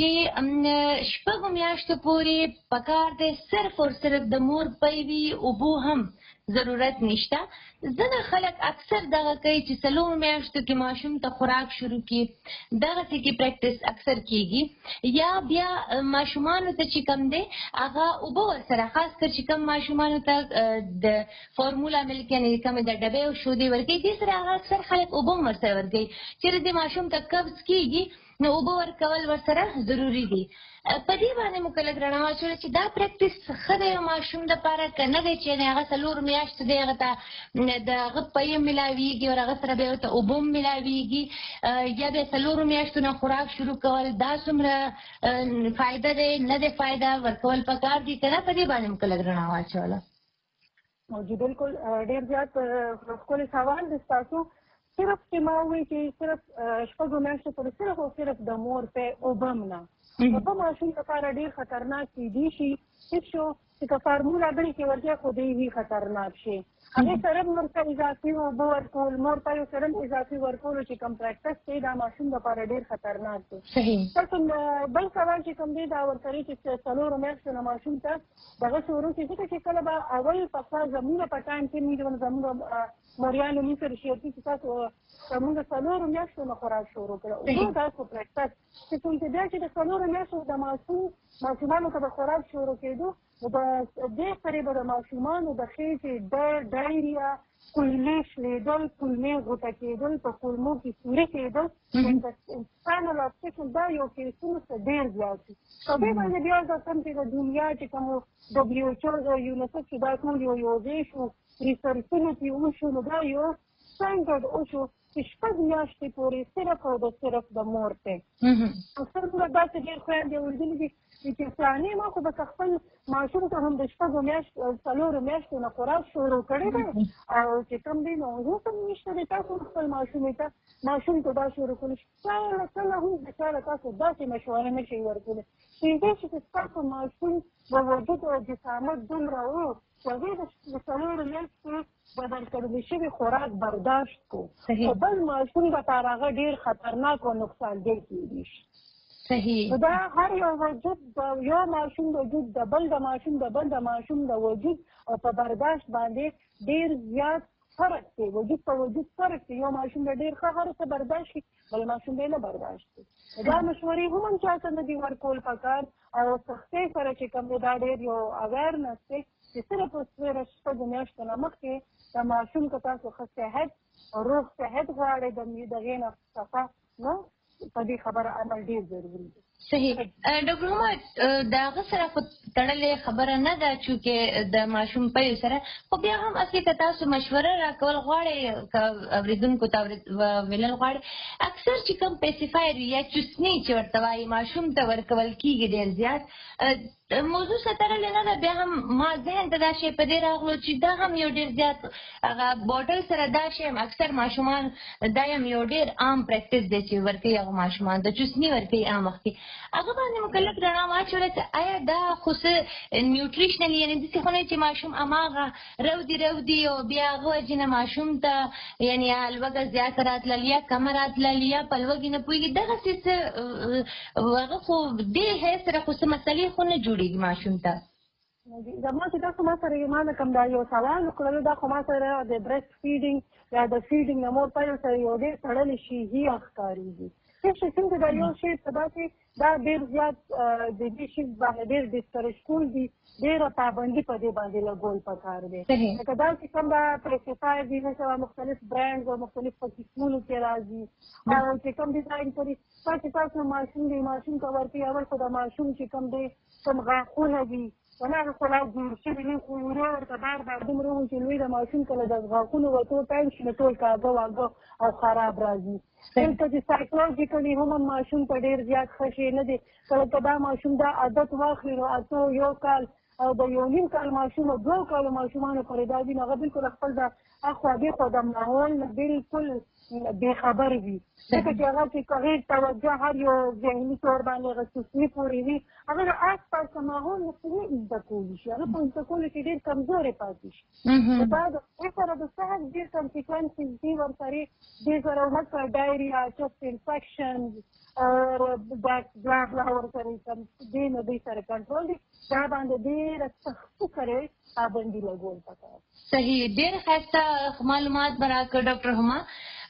چې شپږو میاشتو پورې پکار دی صرف او صرف د مور پی وي اوبو هم ضرورت نشته ځینې خلک اکثر دغه کوي چې څلورو میاشتو کې ماشوم ته خوراک شروع کړي دغسې کې پریکټس اکثر کېږي یا بیا ماشومانو ته چې کوم دی هغه اوبه ورسره خاص کر چې کوم ماشومانو ته د فارمولا ملک یعنې کومې د ډبې او شودې ورکوي دې سره هغه اکثر خلک اوبه هم ورسره ورکوي چېرې دې ماشوم ته قبض کېږي نو اوبه ورکول ورسره ضروري دي. په دې باندې مو که لږ رڼا واچوله چې دا پریکټس ښه دی ماشوم دپاره که نه دی چې هغه څلور میاشتو دی هغه ته د هغه پی هم میلاویږي او هغه سره بیا ورته اوبه هم میلاویږي یا بیا څلورو میاشتو نه خوراک شروع کول دا څومره فایده دی نه دی فایده ورکول پکار دي که نه په دې باندې مو که لږ رڼا واچوله. جی بالکل ډېر زیات ښکلی سوال دی ستاسو صرف چې ما ووایي چې صرف شپږو میاشتو پورې صرف او صرف د مور پی اوبه هم نه اوبه ماشوم لپاره ډېر خطرناک کیدی شي هېڅ شو چې که فارمولا بلې کې ورځي خو دی وي خطرناک شي هغې سره هم ورته اضافي اوبه ورکول مور پی سره هم اضافي ورکولو چې کوم پریکټس کوي دا ماشوم لپاره ډېر خطرناک دی. تاسو بل سوال چې کوم دی دا ورکوي چې څلورو میاشتو نه ماشوم ته دغسې وروسته ځکه چې کله به اول پخوا زموږ په ټایم کې مې زموږ مریانو مې سره شیر کړي چې تاسو زموږ څلورو میاشتو نه خوراک شروع کړه اوبه داسې پریکټس چې کوم چې بیا چې د څلورو میاشتو د ماشوم ماشومانو ته د خوراک شروع کېدو نو د دې سره به د ماشومانو د خېټې د ډایریا کولمې شلیدل کولمې غوټه کېدل په کولمو کې سوري کېدل سپاینل ابسیشن دا یو کیسونه څه ډېر زیات دي په دې باندې بیا دا کوم چې د دنیا چې کوم ډبلیو ایچ او او یونیسف چې دا ټول یو یو ځای شو ریسرچونه چې وشو نو دا یو سټنډرډ وشو چې شپږ میاشتې پورې صرف او د صرف د مور ته اکثر موږ داسې ډېر خویندې اورېدلي دي چې فلانې ما خو به خپل ماشوم ته هم د شپږو میاشتو څلورو میاشتو نه خوراک شروع کړی دی او چې کوم دی نو حکم نشته دی تاسو خپل ماشومې ته ماشوم ته دا شروع کړي کله کله هم د چا له تاسو داسې مشوره نه شئ ورکولی کېدای شي چې ستاسو ماشوم د وجود او جسامت دومره و چې هغې د څلورو میاشتو بدل کړلی شوي خوراک برداشت کړو خو بل ماشوم لپاره هغه ډېر خطرناک او نقصاندې کېدی شي صحیح دا هر یو وجود د یو ماشوم وجود د بل د ماشوم د بل د ماشوم د وجود او په برداشت باندې ډېر زیات فرق دی وجود په وجود فرق دی یو ماشوم د ډېر ښه هر څه برداشت شي بل ماشوم دی نه برداشت کوي دا مشورې هم هم چا ته نه دي ورکول پکار او سختۍ سره چې کوم دی دا ډېر یو اویرنس دی چې صرف په شپږو میاشتو نه مخکې د ماشوم که تاسو ښه صحت روغ صحت غواړئ د هغې نه صفا نو په دې خبره عمل ډېر ضروري دی صحیح ډاکټر هما د هغه سره خو تړلې خبره نه ده چې د ماشوم پیل سره خو بیا هم اصلي که تاسو مشوره راکول غواړئ که اورېدونکو ته ویلل غواړئ اکثر چې کوم پیسیفایر یا چوسني چې ورته وایي ماشوم ته ورکول کېږي ډېر زیات موضوع سره تړلې نه ده بیا هم ما ذهن ته دا شی په دې راغلو چې دا هم یو ډېر زیات هغه بوټل سره دا شی هم اکثر ماشومان دا هم یو ډېر عام پریکټس دی چې ورکوي هغه ماشومان د چوسني ورکوي عام وختي هغه باندې مو کلک رڼا واچوله چې آیا دا خو څه نیوټریشنل یعنې داسې خو نه چې ماشوم هماغه رودي رودي او بیا هغه وجې نه ماشوم ته یعنې لوږه زیاته راتلل یا کمه راتلل یا په لوږې نه پوهېږي دغسې څه هغه خو دې حیث سره خو څه مسلې خو نه جوړېږي ماشوم ته زما چې تاسو ما سره ما نه کوم دا یو سوال وکړلو دا خو ما سره د برېسټ فیډینګ یا د فیډینګ نه مور پیل سره یو ډېر تړلی شي هي ښکارېږي هېڅ شي څنګه دا یو شی په داسې دا ډېر زیات د دې شي باندې ډېر ډسکریج کول دي ډېره پابندي په دې باندې لګول پکار دی لکه دا چې کوم دا پریسیفایر دي هسه مختلف برانډز او مختلف په قسمونو کې راځي او چې کوم ډیزاین کوي چې تاسو ماشوم دی ماشوم ته ورکوي اول خو د ماشوم چې کوم دی کوم غاښونه دي ونه خو لا جوړ شوي نه خو ورو ورته بار بار دومره وو چې لوی د ماشوم کله د غاښونو ورتو پیل شي نو ټول کاږه واږه او خراب راځي دلته چې سایکولوژیکلي هم ماشوم ته ډېر زیات ښه شی نه دی کله که دا ماشوم دا عادت واخلي نو اته یو کال او د یو نیم کال ماشوم او دوه کالو ماشومانو پورې دا دي نو هغه بلکل خپل د اخوا دېخوا د ماحول نه بلکل بېخبر وي ځکه چې هغه چې هغې توجه هر یو ذهني طور باندې هغه سوسمي پورې وي هغه د آس پاس د ماحول نه څه نه زده کولی شي هغه په زده کولو کې ډېر کمزوری پاتې شي دا د دې سره د صحت ډېر کنسیکوینسز دي ورسره دې سره لکه ډایریا چست انفیکشن او بلاک ورسره دې نه دوی سره کنټرول دي دا باندې ډېره سختي سره پابندي لګول پکار صحیح ډېر ښایسته معلومات به راکړه ډاکټر هما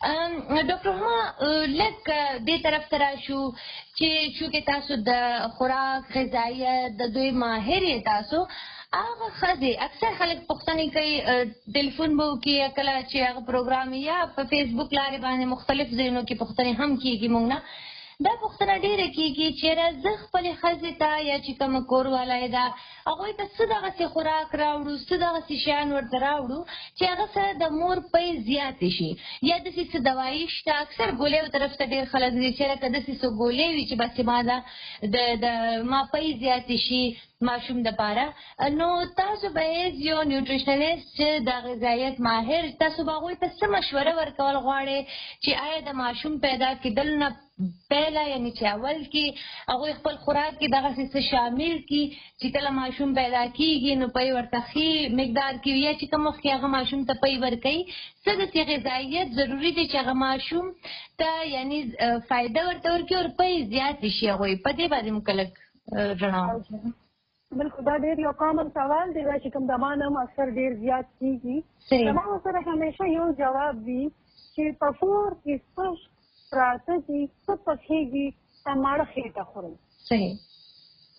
ډاکټر هما لږ دې طرف ته راشو چې چونکې تاسو د خوراک غذایت د دوی ماهر یې تاسو هغه ښځې اکثر خلک پوښتنې کوي ټلیفون به وکړي کله چې هغه پروګرام یا په فیسبوک لارې باندې مختلف ځایونو کې پوښتنې هم کېږي موږ نه دا پوښتنه ډېره کېږي چېرې زه خپلې ښځې ته یا چې کومه کوروالی ده هغوی ته څه دغسې خوراک راوړو څه دغسې شیان ورته راوړو چې هغه سره د مور پی زیاتې شي یا داسې څه دوایي شته اکثر ګولیو طرف ته ډېر خلک ځي چېرې که داسې څه ګولۍ وي چې بس ما ده د ما پی زیاتې شي ماشوم دپاره نو تاسو به هیڅ یو نیوټریشنلیست چې د غذایت ماهر تاسو به هغوی ته څه مشوره ورکول غواړئ چې آیا د ماشوم پیدا کېدل نه پهله یعنې چې اول کې هغوی خپل خوراک کې دغسې څه شامل کړي چې کله ماشوم پیدا کېږي نو پی ورته ښي مقدار کې یا چې کوم وخت کې هغه ماشوم ته پی ورکوي څه داسې غذایت ضروري دی چې هغه ماشوم ته یعنې فایده ورته ورکړي او پی زیاتې شي هغوی په دې باندې مو که لږ رڼا بلکل دا ډېر یو کامن سوال دی دا چې کوم د ما نه هم اکثر ډېر زیات کېږي زما سره همیشه یو جواب وي چې په کور کې څه پراته دي څه پخېږي ته ماړه خېټه خورئ صحیح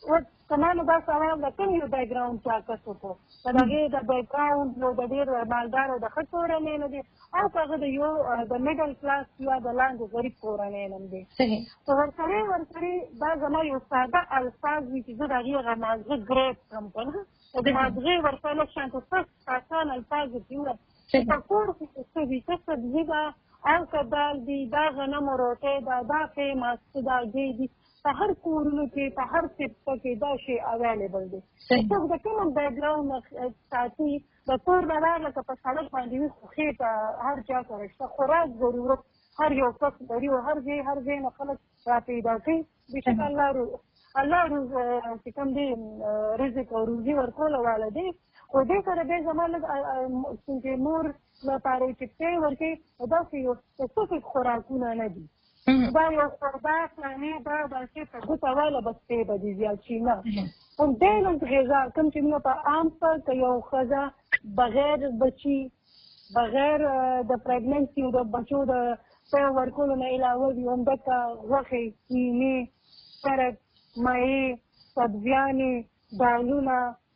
کما نو دا سوال د کوم یو بیک ګراوند چا کسو کو دا هغه د بیک ګراوند نو د ډیر مالدار او د ښه کورنۍ نه دي او هغه د یو د میډل کلاس یا د لاندې غریب کورنۍ نه دي. صحیح. نو ورسره ورسره دا زما یو ساده الفاظ وي چې زه د هغې هغه مازغه ګریډ کړم که نه د مازغې ورسره لږ شانته سخت اسان الفاظ ورته ووایه چې په کور کې چې څه وي څه سبزي ده او که دال دي دا غنمو روټۍ ده دا پې ماسته ده ګۍ دي په هر کورونو کې په هر سیپته کې دا شی اویلیبل دی. څوک د کوم بیک ګراوند ساتي د کور نه راغله که په سړک باندې وي خو خېټه هر چا سره شته خوراک ضرورت هر یو کس لري او هر ځای هر ځای نه خلک را پیدا کوي بېشکه الله رو الله روز چې کوم دی رزق او روزي ورکوله والا دی خو دې سره بیا زما لږ چې مور لپاره چې پی ورکوي داسې یو سپیسیفیک خوراکونه نه دي دا یو خوردا فلانې دا داسې په ګوته واله بس پی به دي زیات شي نه همدې غذا کوم چې موږ په عام په که یو ښځه بغیر بچي بغیر د پریګننسي او د بچو د پی ورکولو نه علاوه وي همدلته غوښې کیمې سرک مایع سبزیانې دالونه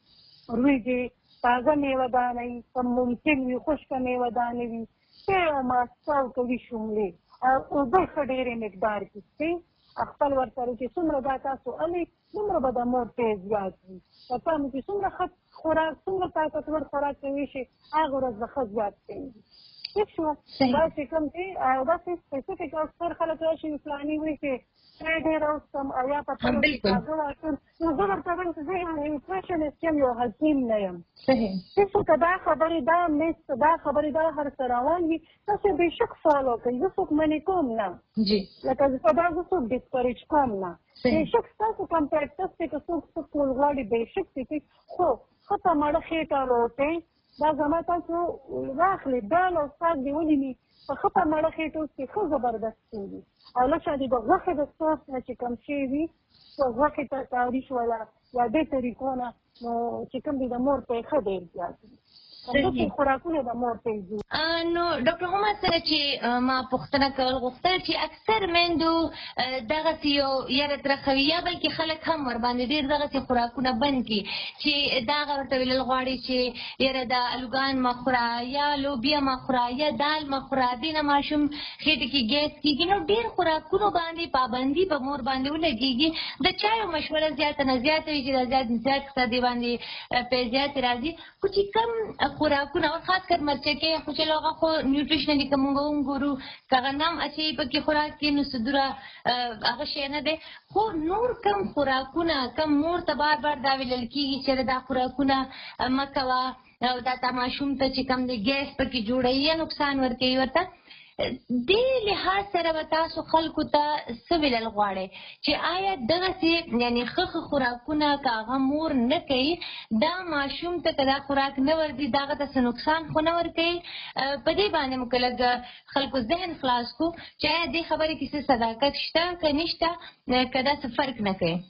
وریجې تازه میوه دانې که ممکن وي خشکه میوه دانې وي پی او ماسته او کوي شملې او اوبه ښه ډېرې مقدار کې څښئ خپل ورسره چې څومره دا تاسو الئ دومره به د مور پی زیات وي که تاسو چې څومره ښه خوراک څومره طاقتور خوراک کوي شي هغه ورځ به ښه زیات کوي. ٹھیک شو دا چې کوم دی او داسې سپیسیفیک اکثر خلک راشي فلاني وایي چې چای ډېر وڅښم او یا په تلو کې تازه واچوم نو زه ورته وایم چې زه یو نیوټریشنسټ یم یو حکیم نه یم. څه که دا خبرې دا میس دا خبرې دا هر څه روان وي تاسو بېشک فالو کوئ زه څوک منې کوم نه لکه زه دا زه څوک ډسکریج کوم نه بېشک ستاسو کوم پریکټس دی که څوک څه کول غواړي بېشک دی کوي خو ښه په مړه خېټه روټۍ دا زما تاسو واخلئ دال او ساګ دې ونیمي په ښه په مړه خېټو کې ښه زبردست وي او لږ شاید د غوښې د سوس نه چې کم شوي وي غوښې ته تاریش ولا یا دې طریقو نه نو چې کوم دی د مور پی ښه ډېر زیات وي همداسې خوراکونه د مور پی ځي. نو ډاکټر محمد سره چې ما پوښتنه کول غوښتل چې اکثر میندو دغسې یو یاره ترخوي یا بلکې خلک هم ورباندې ډېر دغسې خوراکونه بند کړي چې دا هغه ورته ویلل غواړي چې یاره دا الوګان مه خوره یا لوبیا مه خوره یا دال مه خوره دې نه ماشوم خېټې کې ګیس کېږي نو ډېر خوراکونو باندې پابندي په مور باندې ولګېږي د چایو مشوره زیاته نه زیاته وي چې دا زیات زیات کسه دې باندې پی زیاتې راځي خو چې کم خوراکونه او خاص کر مرچکې خو چې هغه خو نیوټریشنلي که مونږ وګورو که غنم اچوي پکې خوراک کې نو څه دوره هغه شی نه دی خو نور کم خوراکونه کم مور ته بار بار دا ویلل کېږي چې دا خوراکونه مه کوه او دا تا ماشوم ته چې کم دی ګیس پکې جوړوي یا نقصان ورکوي ورته دې لحاظ سره به تاسو خلکو ته څه ویلل غواړئ چې آیا دغسې یعنې ښه ښه خوراکونه که هغه مور نه کوي دا ماشوم ته که دا خوراک نه ورځي د هغه ته څه نقصان خو نه ورکوي په دې باندې موږ لږ خلکو ذهن خلاص کړو چې آیا دې خبرې کې څه صداقت شته که نشته که دا څه فرق نه کوي.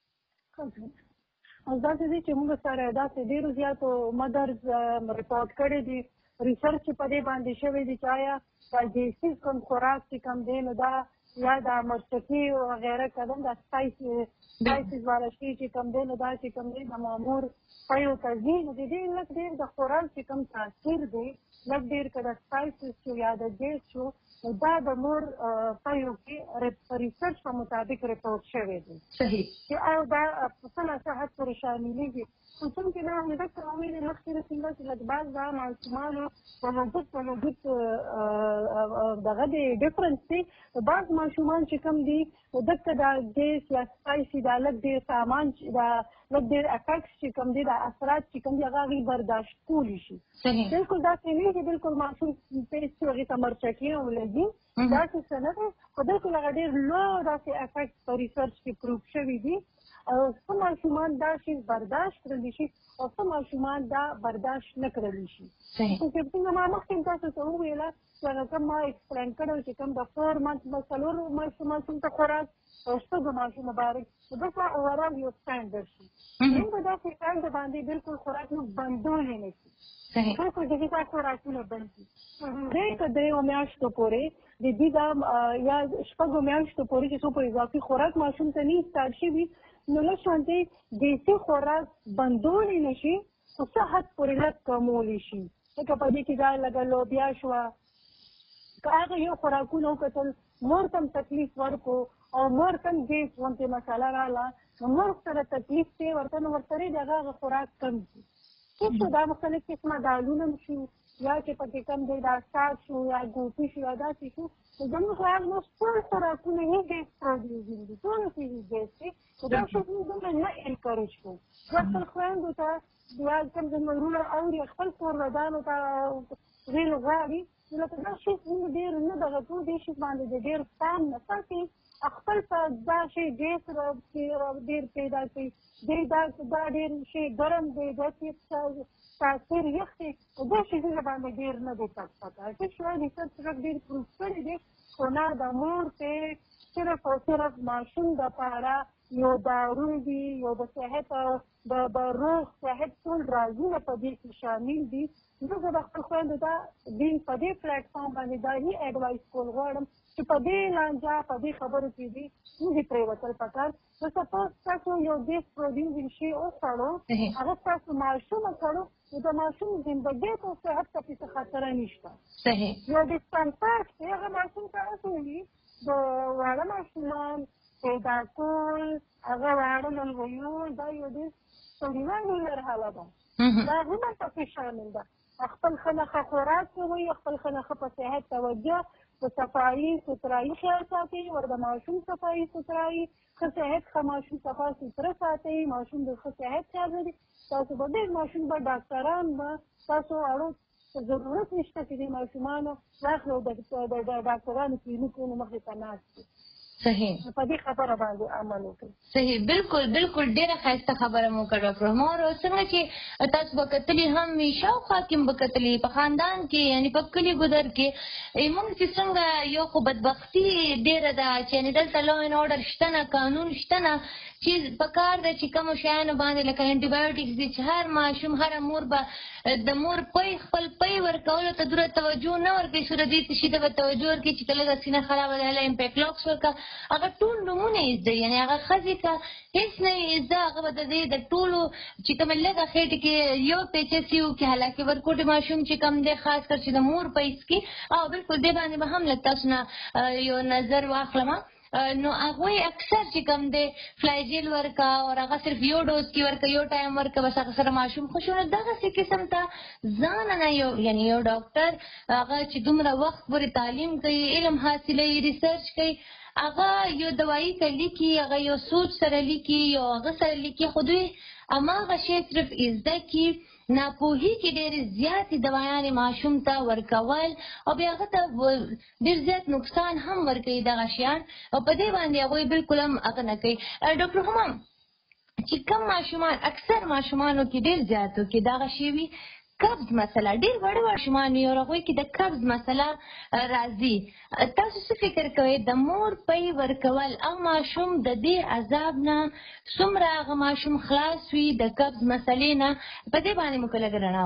داسې دي چې موږ سره داسې ډېرو زیاتو مدرز رپورټ کړی دي ریسرچ په دې باندې شوی دی چې آیا دا جیسیز کوم خوراک چې کوم دی نو دا یا دا مرچکي وغیره کدم دا سپایسیز والا شي چې کوم دی نو دا چې کوم دی د مامور پیو ته ځي نو د دې لږ ډېر د خوراک چې کوم تاثیر دی لږ ډېر که د سپایسیز شو یا د جیس شو نو دا د مور پیو کې ریسرچ په مطابق رپورټ شوی دی چې او دا په څه نه څه حد پورې شاملېږي خو څومره نه همدا څه ویلې مخکې رسېږي چې لږ بعض دا ماشومانو په موجود په موجود دغه دی ډفرنس دی بعض ماشومان چې کوم دي دلته دا ګیس یا سپایسي دا لږ ډېر سامان دا لږ ډېر افیکټس چې کوم دي دا اثرات چې کوم دي هغه هغوی برداشت کولی شي بلکل داسې نه چې بلکل ماشوم پیس چې هغې ته مرچکي ولګي داسې څه نه دی خو بلکل هغه ډېر لو داسې افیکټ په ریسرچ کې پروف شوي دي او څه ماشومان دا شي برداشت کړلی شي او څه ماشومان دا برداشت نه کړلی شي. خو چې څنګه ما مخکې تاسو ته وویله چې هغه کوم ما ایکسپلین کړی چې کوم د فور منث به څلور ماشوم ته خوراک او شپږو ماشومو باره نو دلته اوورال یو سټنډرډ شي موږ به داسې سټنډ باندې بلکل خوراک موږ بندولی نه شي بلکل د دې دا خوراکونه بند شي دې که درېیو میاشتو پورې د دې دا یا شپږو میاشتو پورې چې څو په اضافي خوراک ماشوم ته نه سټارټ شوي نو له شانتي دیسي خوراک بندولی نشي خو څه حد پورې لږ کمولی شي لکه په دې کې دا لږه لوبیا شوه که هغه یو خوراکونه وکتل مور ته هم تکلیف ورکو او مور ته هم ګیس غوندې مسله راغله نو مور سره تکلیف دی ورته نو ورسره د هغه هغه خوراک کم شي ټیک شو دا مختلف قسمه دالونه هم شو یا چې پکې کم دی دا ساګ شو یا ګوپي شو یا داسې شو نو زموږ خیال نو ټول خوراکونه یې ګیس پروډیوسینګ دي ټول څه ګیس دي نو دا شی دومره نه انکریج کوو زه خپل خویندو ته یا کوم زموږ وروڼه اوري خپل کورودانو ته ویل غواړي نو لکه دا شی زموږ ډېر نه دغه ټول دې شي باندې د ډېر پام نه ساتي خپل په دا شی ګیس ډېر پیدا کوي دی دا دا ډېر شی ګرم دی داسې تاثیر یخ دی دا شیزونه باندې ډېر نه دی تګ پکار ټیک شو ریسرچ څخه ډېر پروف کړی دی خو نه د مور ته صرف او صرف ماشوم دپاره یو دارو دي یو د صحت د روغ صحت ټول رازونه په دې کې شامل دي زه زه د خپل خویندو ته دې په دې پلیټفارم باندې دا هي اډوایس کول غواړم چې په دې لانجه په دې خبرو کې دي نه دي پرېوتل پکار نو سپوز تاسو یو ګیس پروډیوسینګ شی وخوړو هغه ستاسو ماشوم وخوړو نو د ماشوم زندګۍ ته صحت ته هېڅ خطره نشته یو ډسپنسر چې هغه ماشوم ته اصلي د واړه ماشومان پیدا کول هغه واړه لویول دا یو ډېر ستړیوالې مرحله ده دا هم پکې شامل ده خپل ښه نښه خوراک کوئ خپل ښه نښه په صحت توجه په صفایي سترایي خیال ساتئ ور د ماشوم صفایي سترایي ښه صحت ښه ماشوم صفا ستره ساتئ ماشوم د ښه صحت خیال لري تاسو به ډېر ماشوم به ډاکټران به تاسو اړو ضرورت نشته چې د ماشومانو واخلو د ډاکټرانو کلینیکونو مخې ته ناست دي صحیح په دې خبره باندې عمل وکړئ صحیح بالکل بالکل ډېره ښایسته خبره مو وکړه ډاکټر رحمان او څنګه چې تاسو به کتلي هم شاوخوا کې هم به کتلي په خاندان کې یعنې په کلي ګودر کې موږ چې څنګه یو خو بدبختي ډېره ده چې یعنې دلته لا این اورډر شته نه قانون شته نه چې په کار ده چې کومو شیانو باندې لکه انټي بایوټیکس دي چې هر ماشوم هره مور به د مور پی خپل پی ورکولو ته دومره توجه نه ورکوي صورت دې ته شي ته به توجه ورکوي چې کله د سینه خرابه ده هله امپیکلاکس ورکړه هغه ټول نومونه یې زده یعنې هغه ښځې ته هېڅ نه یې زده هغه به د دې د ټولو چې کومه لږه خېټې کې یو پیچسي وکړي حالانکې ورکوټي ماشوم چې کوم دی خاص کر چې د مور پی څکي او بالکل دې باندې به هم له تاسو نه یو نظر واخلم نو هغوی اکثر چې کوم دی فلایجیل ورکه او هغه صرف یو ډوز کې ورکه یو ټایم ورکه بس هغه سره ماشوم خوشو نو دغسې قسم ته ځان نه یو یعنې یو ډاکټر هغه چې دومره وخت پورې تعلیم کوي علم حاصلوي ریسرچ کوي هغه یو دوايي که لیکي هغه یو سوچ سره لیکي یو هغه سره لیکي خو دوی هماغه شی صرف زده کړي ناپوهي کې ډېرې زیاتې دوايانې ماشوم ته ورکول او بیا هغه ته ډېر زیات نقصان هم ورکوي دغه شیان او په دې باندې هغوی بالکل هم هغه نه کوي ډاکټر حمام چې کوم ماشومان اکثر ماشومانو کې ډېر زیاتو کې دغه شی وي قبض مسله ډېر وړه ماشومان وي او هغوی کې د قبض مسله راځي تاسو څه فکر کوئ د مور پی ورکول او ماشوم د دې عذاب نه څومره هغه ماشوم خلاص وي د قبض مسلې نه په دې باندې مو که لږ رڼا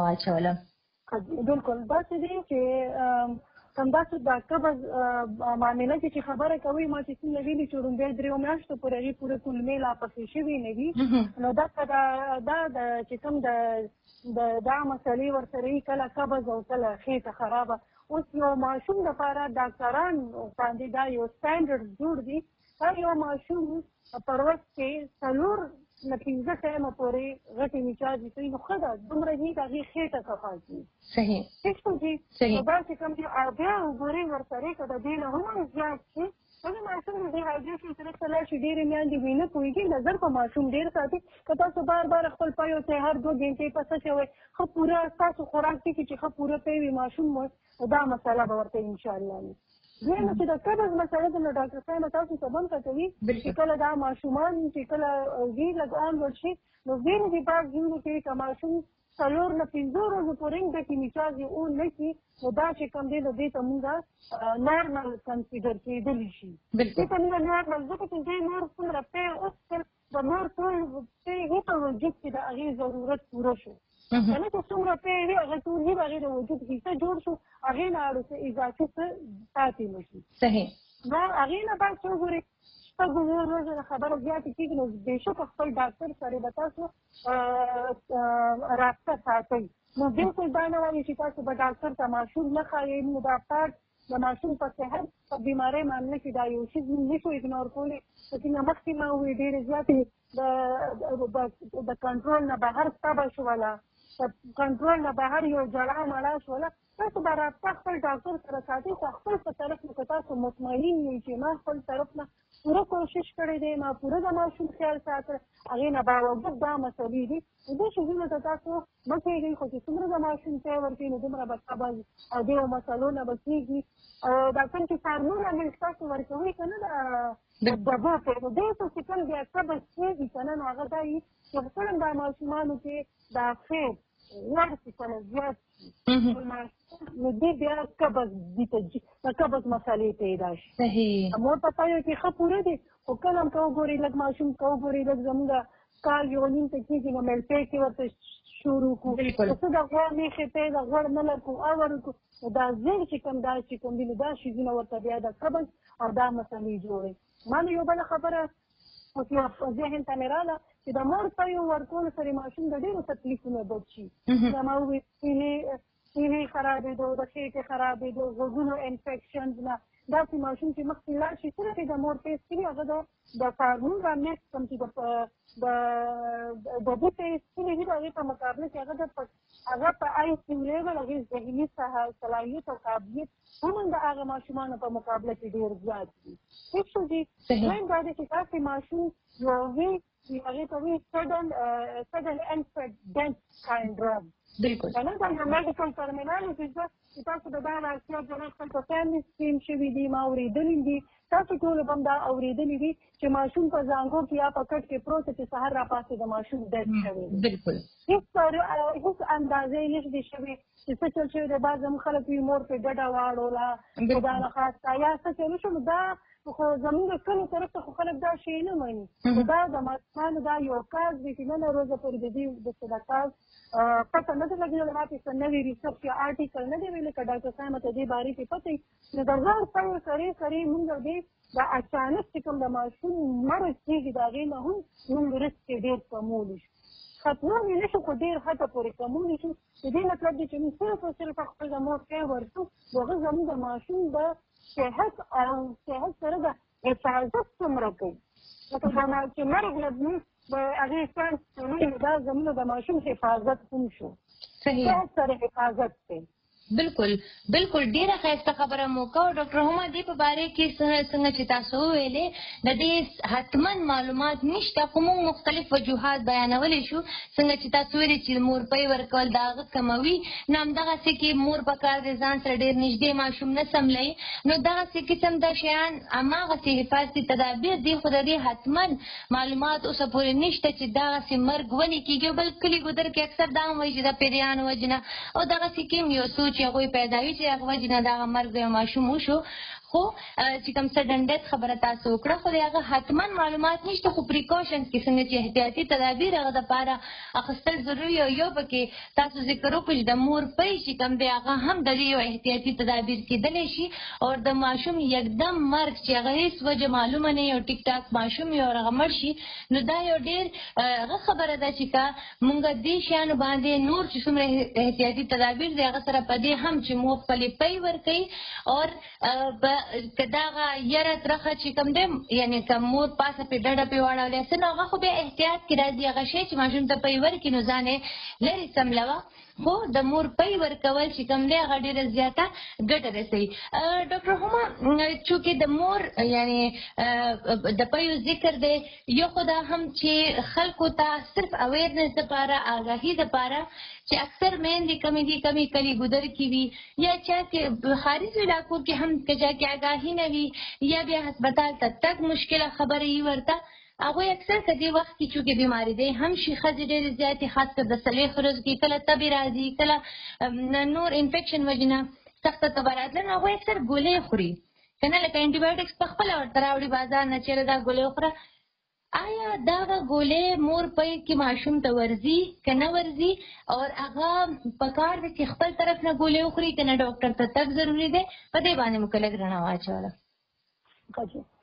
واچوله بالکل داسې دی چې همداسې د قبض معامله کې چې خبره کوي ما چې څنګه ویلي چې لومړی درېیو میاشتو پورې هغې پورې کلمې لا پسې شوي نه دي نو دغه دا د چې کوم د د دا مسلې ورسره کله قبض او کله خېټه خرابه اوس یو ماشوم دپاره ډاکټران باندې دا یو سټنډرډ جوړ دي هر یو ماشوم په ورځ کې څلور نه پنځه ټایمه پورې غټې میچاجې کوي نو ښه ده دومره هي د هغې خېټه صفا کړي صحیح ٹھیک شو جي نو دا چې کوم دي او بیا وګورئ ورسره که د دې نه هم زیات شي هغه ماشوم د ډیهایډریشن سره سره چې ډېرې میندې وینه پوهېږي نظر په ماشوم ډېر ساتي که تاسو بار بار خپل پی ورته هر دوه ګنټې په څه شوی ښه پوره ستاسو خوراک کې چې ښه پوره پی وي ماشوم مو دا مسله به ورته انشاءالله وي دویمه چې د قبض مسله ده نو ډاکټر صاحب تاسو څه بند کوي چې کله دا ماشومان چې کله وي لږ آنورډ شي نو ویرې دې بعد ژوندو کې که ماشوم څلور نه پنځه ورځو پورې ډکې میچاجې اون نه کړي نو دا چې کوم دی نو دې ته مونږ نارمل کنسیډر کېدلی شي دې ته مونږ نارمل ځکه چې دې نور څومره پی اوس د نور ټول پی هې په وجود کې د هغې ضرورت پوره شو کنه چې څومره پی وي هغه ټول هې د هغې د وجود حصه جوړ شو هغې نه اړو څه اضافي څه پاتې نه شي صحیح نو هغې نه بعد څه وګورئ شپږ ورځې خبره زیاتې کېږي نو بېشکه خپل ډاکټر سره به تاسو رابطه ساتئ. نو بالکل دا نه وایي چې تاسو به ډاکټر ته ماشوم نه ښایئ. نو دا پارت د ماشوم په صحت په بیمارۍ معامله کې دا یو شی موږ نشو اګنور کولی. څنګه مخکې ما وویل ډېرې زیاتې د کنټرول نه بهر تبه شوله، کنټرول نه بهر یو جړه مړه شوله. تاسو به رابطه خپل ډاکټر سره ساتئ، خو خپل په طرف نه که تاسو مطمئن یئ چې ما خپل طرف نه پوره کوشش کړی دی، ما پوره د ماشوم خیال ساته، هغې نه باوجود دا مسلې دي. دې شیزونو ته تاسو مه کېږئ، خو چې څومره د ماشوم ځای ورکوي نو دومره به تبه او دې مسلو نه به کېږي. دا کوم چې فارمونه مې تاسو ورکوئ که نه د ډبو پرې نو دې ته چې کوم بیا تبه کېږي که نه نو هغه دا وي چې خپله دا ماشومانو کې دا خیر غوړ چې کله زیات شي نو دې بیا قبض دي ته د قبض مسلې پیدا شي. مور په پایو کې ښه پوره دي، خو کله هم که وګورئ لږ ماشوم که وګورئ لږ زموږ کال یو نیم ته کېږي نو ملپۍ کې ورته شروع کړو، څه د غوړ میښې ته د غوړ نه لرکو او ورکو نو دا زیړ چې کوم دا چې کوم دي نو دا شیزونه ورته بیا د قبض او دا مسلې جوړوي. ما نو یو بله خبره ذهن ته مې راغله چې د مور پایو ورکولو سره ماشوم د ډېرو تکلیفونو بچ شي. دا ما وویل سینې خرابېدو، د خېټې خرابېدو، غوږونو انفیکشنز نه داسې ماشوم چې مخکې لاړ شي صرف یې د مور پیسټ کوي هغه د فارمون را میکس کوم چې د دې پیسټ کوي د هغې په مقابله کې هغه د هغه په آی سي لیول هغې ذهني صلاحیت او قابلیت هم د هغه ماشومانو په مقابله کې ډېر زیات دي. هېڅ شو دي دویم دا دی چې تاسې ماشوم یو وي هغې ته وایي سډن سډن انفیډ ډنس کاینډ ډرګ. بالکل که نه دا یو میډیکل ټرمینالوجي ده چې تاسو د دا واقعه جوړه خپل په فیملي سکیم شوي دي، ما اورېدلي دي، تاسو ټولو به هم دا اورېدلي دي چې ماشوم په زانګو کې یا په کټ کې پروت چې سهار راپاسې د ماشوم ډیډ شوی دی. بالکل هېڅ هېڅ اندازې نشي دی شوی چې څه چل شوی دی. بعض زموږ خلک وي مور پرې ډډه واړوله خدا نه خواسته یا څه چلو شو نو دا خو زموږ د کلي طرف ته خو خلک دا شی نه مني. دا د ماشومانو دا یو کاز دی چې نن روزه پورې د دې د صدقات پته نه ده لګېدله، ما پې څه نوي ریسرچ یا آرټیکل نه دی ویلی که ډاکټر صاحب ته دې بارې کې پته وي نو د ځان سره سرې سرې مونږ دې د اچانک چې کوم د ماشوم مرض کېږي د هغې نه هم مونږ رسک کې ډېر کمولی شو. ختمولی نه شو خو ډېر حده پورې کمولی شو. د دې مطلب دی چې مونږ صرف او صرف خپل د مور خیر ورکړو نو هغه زموږ د ماشوم د صحت او صحت سره د حفاظت څومره کوي. لکه چې مرګ نه د هغې چانس کوي دا زموږ د ماشوم حفاظت هم شو. صحت سره حفاظت دی. بالکل بالکل ډیره ښایسته خبره مو وکړه. ډاکټر هما دې په باره کې څنګه چې تاسو وویلې د دې حتما معلومات نشته خو موږ مختلف وجوهات بیانولی شو. څنګه چې تاسو ویلې چې مور پۍ ورکول د هغه کموي نو همدغسې کې مور پکار دی ځان سره ډېر نږدې ماشوم نه سملوي نو دغسې قسم د شیان هماغسې حفاظتي تدابیر دي خو د دې حتما معلومات اوسه پورې نشته چې دغسې مرګ ولې کېږي. بل کلي ګودر کې اکثر دا هم وایي چې د پیریانو وجې نه او دغسې کې هم یو څو چې هغوی پیدا وي چې هغه وجې نه د هغه مرګ د ماشوم وشو خو چې کوم سډن ډیث خبره تاسو وکړه خو د هغه حتما معلومات نشته خو پریکاشنز کې څنګه چې احتیاطي تدابیر هغه دپاره اخیستل ضروري او یو پکې تاسو ذکر وکړو چې د مور پۍ چې کوم دی هغه هم د دې یو احتیاطي تدابیر کېدلی شي او د ماشوم یکدم مرګ چې هغه هېڅ وجه معلومه نه یو ټیک ټاک ماشوم یو هغه مړ شي نو دا یو ډېر هغه خبره ده چې که مونږ دې شیانو باندې نور چې څومره احتیاطي تدابیر دی هغه سره په دې هم چې مور خپلې پۍ ورکوي او که دغه یره ترخه چې کوم دی یعنې که مور پاسه پې ډډه پې واړولی څه نو هغه خو بیا احتیاط کې راځي هغه شی چې ماشوم ته پۍ ورکړي نو ځان یې لرې سملوه خو د مور پۍ ورکول چې کوم دی هغه ډېره زیاته ګټه رسوي. ډاکټر هما چونکې د مور یعنې د پیو ذکر دی یو خو دا هم چې خلکو ته صرف اویرنس دپاره آګاهي دپاره چې اکثر میندې کمې دي کمې کلي ګودر کې وي یا چا کې خارجي علاقو کې هم که چا کې آګاهي نه وي یا بیا هسپتال ته تګ مشکله خبره وي ورته هغوی اکثر که دې وخت کې چونکې بیماري دی هم شي ښځې ډېرې زیاتې خاص کر د څلوېښت ورځو کې کله تبې راځي کله نور انفیکشن وجې نه سخته تبه راتله نو هغوی اکثر ګولۍ خوري که نه لکه انټي بایوټکس په خپله ورته راوړي بازار نه چېرې دا ګولۍ وخوره. آیا دغه ګولۍ مور پۍ کې ماشوم ته ورځي که نه ورځي او هغه پکار دی چې خپل طرف نه ګولۍ وخوري که نه ډاکټر ته تګ ضروري دی په دې باندې مو که لږ رڼا واچوله.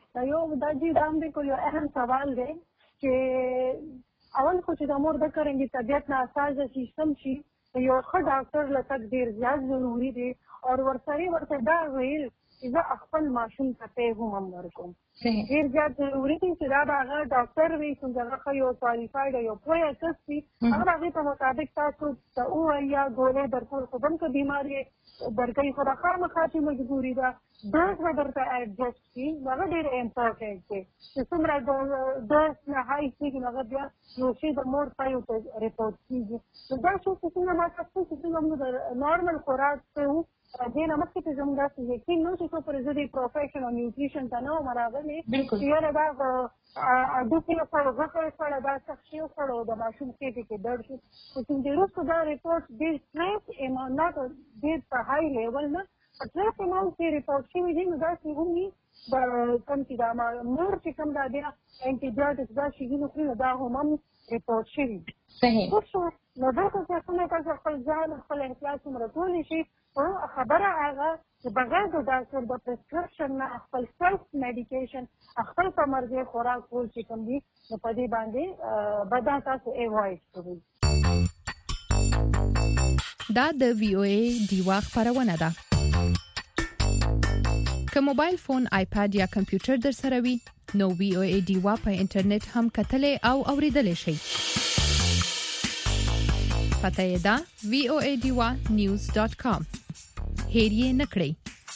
دا یو دا جی دا هم بالکل یو اهم سوال دی چې اول خو چې د مور د کرنګي طبیعت ناسازه سیستم شي یو ښه ډاکټر له تک ډېر زیات ضروري دی او ورسره ورته دا ویل چې زه خپل ماشوم ته پیغام هم ورکوم ډېر زیات ضروري دی چې دا د هغه ډاکټر وي چې هغه ښه یو کوالیفاید یو پوهه کس وي هغه د هغې په مطابق تاسو ته ووایي یا ګولۍ درکول خو به هم که بیمار یې درکوي خو د خامخا چې مجبوري ده ډوز به درته ایډجسټ کړي هغه ډېر امپورټنټ دی چې څومره ډوز نه های کېږي هغه بیا یو شی د مور پایو ته ریپورټ کېږي نو دا شی چې څنګه ما ته چې څنګه موږ د نارمل خوراک کوو دې نه مخکې چې زموږ داسې یقین نه و چې څو پورې زه دې پروفیشن او نیوټریشن ته نه وم راغلې چې یاره دا هډوکي یې خوړو غوښه یې خوړه دا سخت شی یې خوړو د ماشوم خېټې کې درد شو خو چې دې وروسته دا ریپورټ ډېر ټریس اماونټ ډېر په های لیول نه په ټریس اماونټ کې ریپورټ شوي دي نو داسې هم وي د کوم چې دا مور چې کوم دا بیا انټي بایوټکس دا شیونه خوري نو دا هم هم ریپورټ شوي صحیح نو دلته چې څنګه تاسو خپل ځان خپل احتیاط څومره کولی شي خبره هغه چې بغیر د ډاکټر د پرسکرپشن نه خپل سیلف میډیکیشن خپل په مرګ خوراک کول چې کوم دي نو په دې باندې به دا تاسو ایوایډ کوئ. دا د وی او ای دیوا خبرونه ده. که موبایل فون، آیپاد یا کمپیوټر در سره وي نو وی او ای دیوا په انټرنیټ هم کتلې او اوریدلې شي. پته یې ده وی او ای دیوا نیوز ډاٹ کام. هیر یې نکړئ.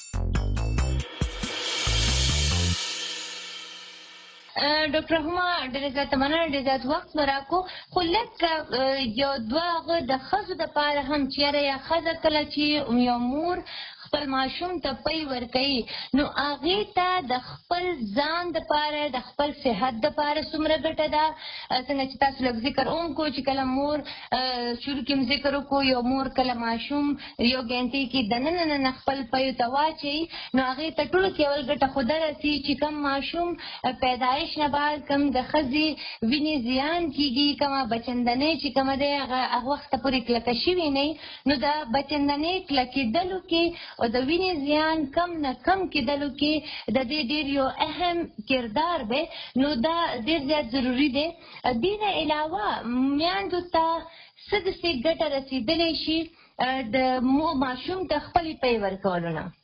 ډاکټر هما ډېر زیات مننه ډېر زیات وخت راکو خو لکه یو دوه د ښځو دپاره هم چېرې یا ښځه کله چې یو مور خپل ماشوم ته پی ورکوي نو هغې ته د خپل ځان دپاره د خپل صحت دپاره څومره ګټه ده څنګه چې تاسو لږ ذکر هم کړو چې کله مور شروع کې هم ذکر وکړو یو مور کله ماشوم یو ګنټې کې دننه ننه خپل پیو ته واچوي نو هغې ته ټولو کې اول ګټه خو ده رسي چې کوم ماشوم پیدایش نه بعد کوم د ښځې وینې زیان کېږي کومه بچندنۍ چې کومه دی هغه هغه وخته پورې کلکه شوې نه نو د بچندنۍ کلکېدلو کې او د وینې زیان کم نه کم کېدلو کې د دې ډېر یو اهم کردار دی نو دا ډېر زیات ضروري دی. دې نه علاوه میندو ته څه داسې ګټه رسېدلی شي د ماشوم ته خپلې پی ورکولو نه؟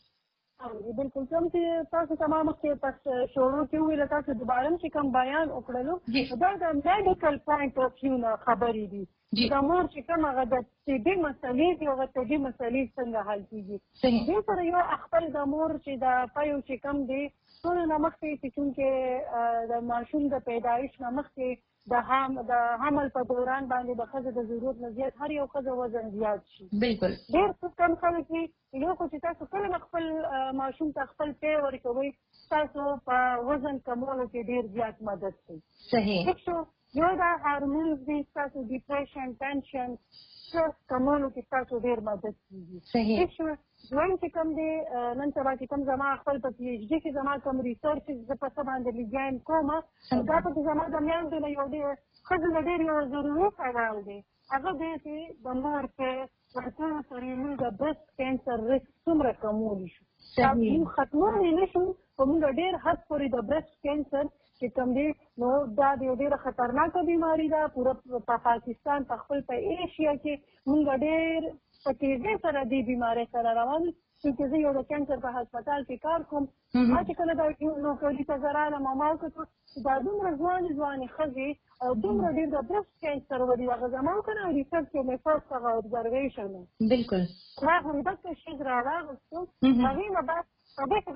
بالکل کوم چې تاسو تمام مخکې پس شروع کې وویل تاسو دوباره هم چې کوم بیان وکړلو دا د میډیکل پوینټ اف ویو نه خبرې دي د مور چې کوم هغه د طبي مسلې دي هغه طبي مسلې څنګه حل کېږي دې سره یو خپل د مور چې د پیو چې کوم دی ټولو نه مخکې چې چونکې د ماشوم د پیدایش نه مخکې د حام د حمل په دوران باندې د ښځې د ضرورت نه زیات هر یو ښځه وزن زیات شي بالکل ډېر کم خلک وي یو خو چې تاسو کله خپل ماشوم ته خپل پی ورکوئ تاسو په وزن کمولو کې ډېر زیات مدد کوي. صحیح یو دا هارمونز دي تاسو ډیپریشن ټینشن سټرس کمولو کې تاسو ډېر مدد کېږي. صحیح دویم چې کوم دی نن سبا چې کوم زما خپل په پي ایچ ډي کې زما کوم ریسرچ زه په څه باندې لګیا یم کومه دا پکې زما د میندو نه یو ډېر ښځو نه ډېر یو ضروري سوال دی هغه دی چې د مور په ورکولو سره موږ د برست کینسر ریسک څومره کمولی شو. موږ ختمولی نه شو خو موږ ډېر حد پورې د برست کینسر چې کوم دی نو دا د یو ډېره خطرناکه بیماري ده پوره په پاکستان په خپل په ایشیا کې موږ ډېر په تیزۍ سره دې بیمارۍ سره روان یو چې زه یو د کینسر په هسپتال کې کار کوم ما چې کله دا لوکلي ته زه رالم او ما وکتل چې دا دومره ځوانې ځوانې ښځې او دومره ډېر د برست کینسر ولي هغه زما وکړه ریسرچ کې مې فرسټ هغه ابزرویشن و بالکل ما همدغه شی را راغوستو هغې نه بعد په دې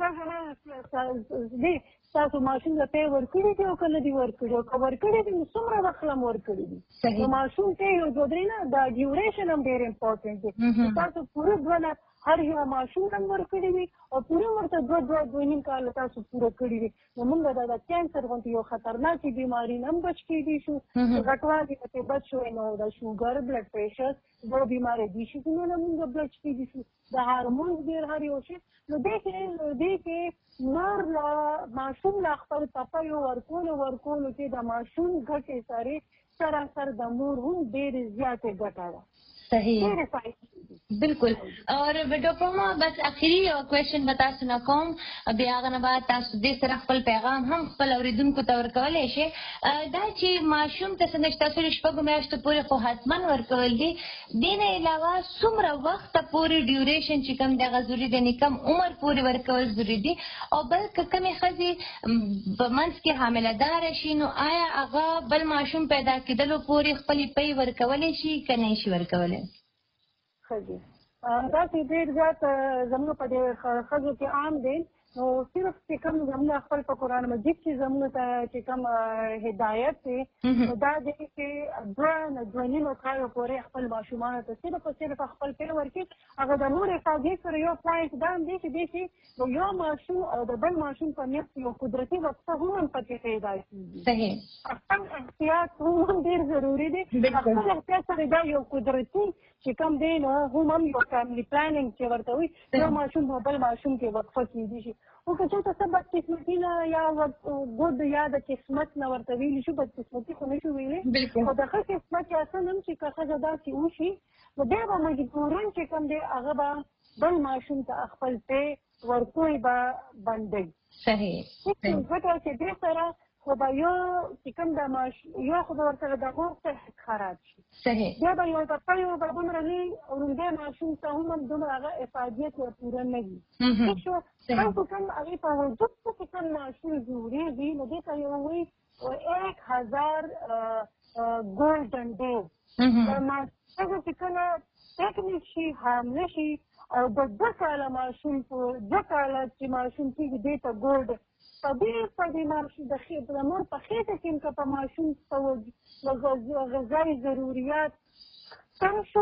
کې دا دې تاسو ماشوم ته پی ورکړي دي او که نه دي ورکړي او که ورکړي دي نو څومره وخت له م ورکړي دي نو ماشوم ته یو دوه درې نه دا ډیوریشن هم ډېر امپورټنټ دی تاسو پوره دوه هر یو ماشوم هم ورکړي وي او پوره ورته دوه دوه دوه نیم کاله تاسو پوره کړي وي نو موږ دا د کینسر غوندې یو خطرناکې بیماري نه هم بچ کېدی شو غټوالي نه پرې بچ شوی نو د شوګر بلډ پریشر دا بیمارۍ دي شیزونه نه موږ بچ کېدی شو د هارمونز ډېر هر یو شي نو دې کې دې کې مور له ماشوم له خپل پپیو ورکولو ورکولو کې د ماشوم ګټې سره سراسر د مور هم ډېرې زیاتې ګټه ده صحیح بالکل. اور ډاکټر ما بس اخیری یو کوېشن به تاسو نه کوم، بیا هغه نه بعد تاسو دې سره خپل پیغام هم خپل اوریدونکو ته ورکولی شئ. دا چې ماشوم ته څنګه چې تاسو د شپږو میاشتو پورې خو حتما ورکول دي، دې نه علاوه څومره وخته پورې ډیوریشن چې کوم دغه ضروري دی، یعنې کم عمر پورې ورکول ضروري دي؟ او بل که کومې ښځې په منځ کې حامله داره شي، نو آیا هغه بل ماشوم پیدا کېدلو پورې خپلې پۍ ورکولی شي که نه شي ورکولی؟ ښځې دا چې ډېر زیات زموږ په دې ښځو کې عام دی، نو صرف چې کوم زموږ خپل په قرآن مجید کې زموږ ته چې کوم هدایت دی، نو دا دی چې دوه دوه نیمو کالو پورې خپل ماشومانو ته صرف او صرف خپل پۍ ورکړي. هغه د نورې افادې سره یو پوینټ دا هم دی چې دی چې د یو ماشوم او د بل ماشوم په منځ کې یو قدرتي وقفه هم پکې پیدا کېږي. صحیح. خپل احتیاط هم ډېر ضروري دی. خپل احتیاط سره دا یو قدرتي چې کوم دی نو هم هم یو فیملي پلانینګ چې ورته وایي، یو ماشوم په بل ماشوم کې وقفه کېدی شي. خو که چېرته څه بدقسمتي نه یا ګود یا د قسمت نه ورته ویلي شو، بدقسمتي خو نه شو ویلی، خو د ښه قسمت یا څه هم چې که ښځه داسې وشي، نو بیا به مجبوراً چې کوم دی هغه به بل ماشوم ته خپل پۍ ورکوی به بندوي. صحیح. ځکه چې دې سره خو به یو چې کوم د ماشوم یو خو به ورسره د مور صحت خراب شي. صحیح. بیا به یو د پیو به دومره لوی وړوندی ماشوم ته هم دومره هغه افادیت ور پوره نه وي. ٹھیک شو؟ تاسو کوم هغې په وجود کې چې کوم ماشوم جوړېږي، نو دې ته یو وایي ایک هزار ګولډن ډیز. ښځه چې کله پریګننټ شي، حامله شي، او د دوه کاله ماشوم په دوه کاله چې ماشوم کېږي دې ته ګولډ په دې په دې ماشوم د مور په خېټه کې که په ماشوم په غذایي ضروریات کم شو،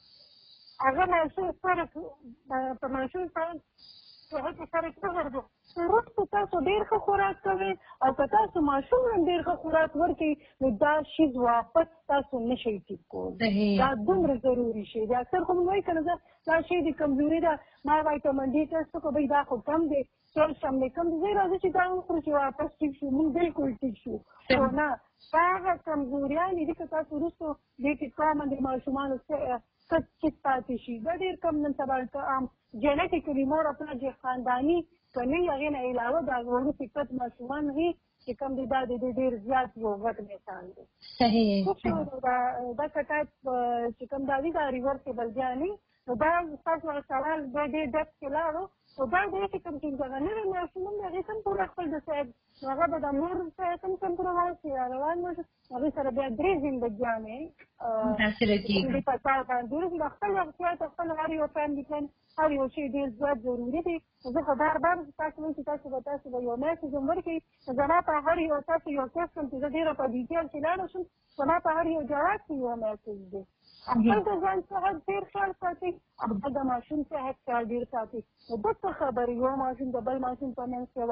هغه ماشوم فرق په ماشوم فرق صحت کې فرق نه ورځي. وروسته تاسو ډېر ښه خوراک کوئ او که تاسو ماشوم هم ډېر ښه خوراک ورکړئ، نو دا شیز واپس تاسو نه شئ ټیک کولی. دا دومره ضروري شی دی. اکثر خو موږ وایي که نه دا شی د کمزوري ده، ما وایټامین ډي ټسټ وکړو، بهی دا خو کم دی، کیلشیم دی کم دی، زه راځي چې دا وخورو چې واپس ټیک شو. موږ بالکل ټیک شو. خو نه، دا هغه کمزوریانې دي که تاسو وروستو دې کې کامن د ماشومانو کټ چټ پاتې شي. دا ډېر کم نن سبا عام جینیټیکلي مور او پلار چې خانداني که نه وي، هغې نه علاوه د هغه وروستي کټ ماشومان وي چې کوم دی، دا د دې ډېر زیات یو غټ مثال دی. صحیح. دا کټایپ چې کوم دا دي دا ریورسیبل بیا نه، نو دا ستاسو هغه سوال دی ډېر ډېپ کې لاړو، نو دا دی چې کوم چې دغه نوی ماشوم هم د هغې هم پوره خپل د صحت، نو هغه به د مور صحت هم کنټرول شي، روان ماشوم هغې سره بیا درې زندګیانې متاثره کېږي. په کار باندې ورځي د خپل احتیاط خپل هر یو فیملي پلان هر یو شی ډېر زیات ضروري دی. زه خو بار بار تاسو وایم چې تاسو به تاسو به یو میسج هم ورکړئ، زما په هر یو تاسو یو کیس کوم چې زه ډېره په ډیټیل کې لاړه شم، زما په هر یو جواب کې یو میسج دی. خپل د ځان صحت ډېر خیال ساتئ، خپل د ماشوم صحت خیال ډېر ساتئ. نو دغه خبرې یو ماشوم د بل ماشوم په منځ کې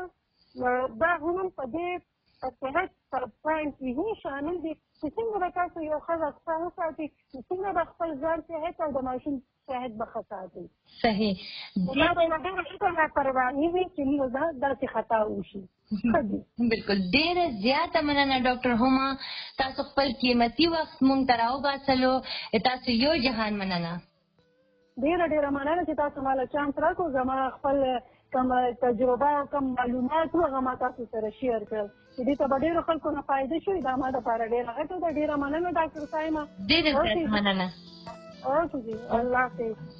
وقفه، دا هم په دې په صحت پر پوینټ کې هم شامل دي چې څنګه به تاسو یو ښه وقفه وساتئ، څنګه به خپل ځان صحت او د ماشوم صحت به ښه ساتئ. صحیح. دا به یوه ډېره ښه لاپرواهي وي چې موږ داسې خطا وشي. بالکل. ډېره زیاته مننه ډاکټر هما، تاسو خپل قیمتي وخت مونږ ته راوباسلو. تاسو یو جهان مننه. ډېره ډېره مننه چې تاسو ماله چانس راکړو، زما خپل کوم تجربه او کوم معلومات وو هغه ما تاسو سره شیر کړل، چې دې ته به ډېرو خلکو نه فایده شوي. دا ما دپاره ډېره غټه ده. ډېره مننه ډاکټر صایمه. ډېره زیاته مننه. اوکې جي، الله حافظ.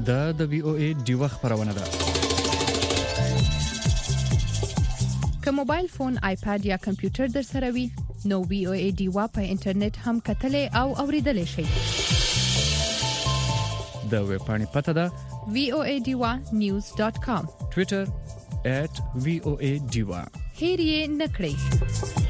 دا د وی او ای ډیوه خبرونه ده. که موبایل فون، آیپاد یا کمپیوټر در سره وي نو وی او ای ډیوه په انټرنیټ هم کتلې او اوریدلې شئ. د ویب پاڼې پته ده وی او ای ډیوه نیوز ډاټ کام. ټوئیټر ایټ وی او ای ډیوه. هیر یې نکړئ.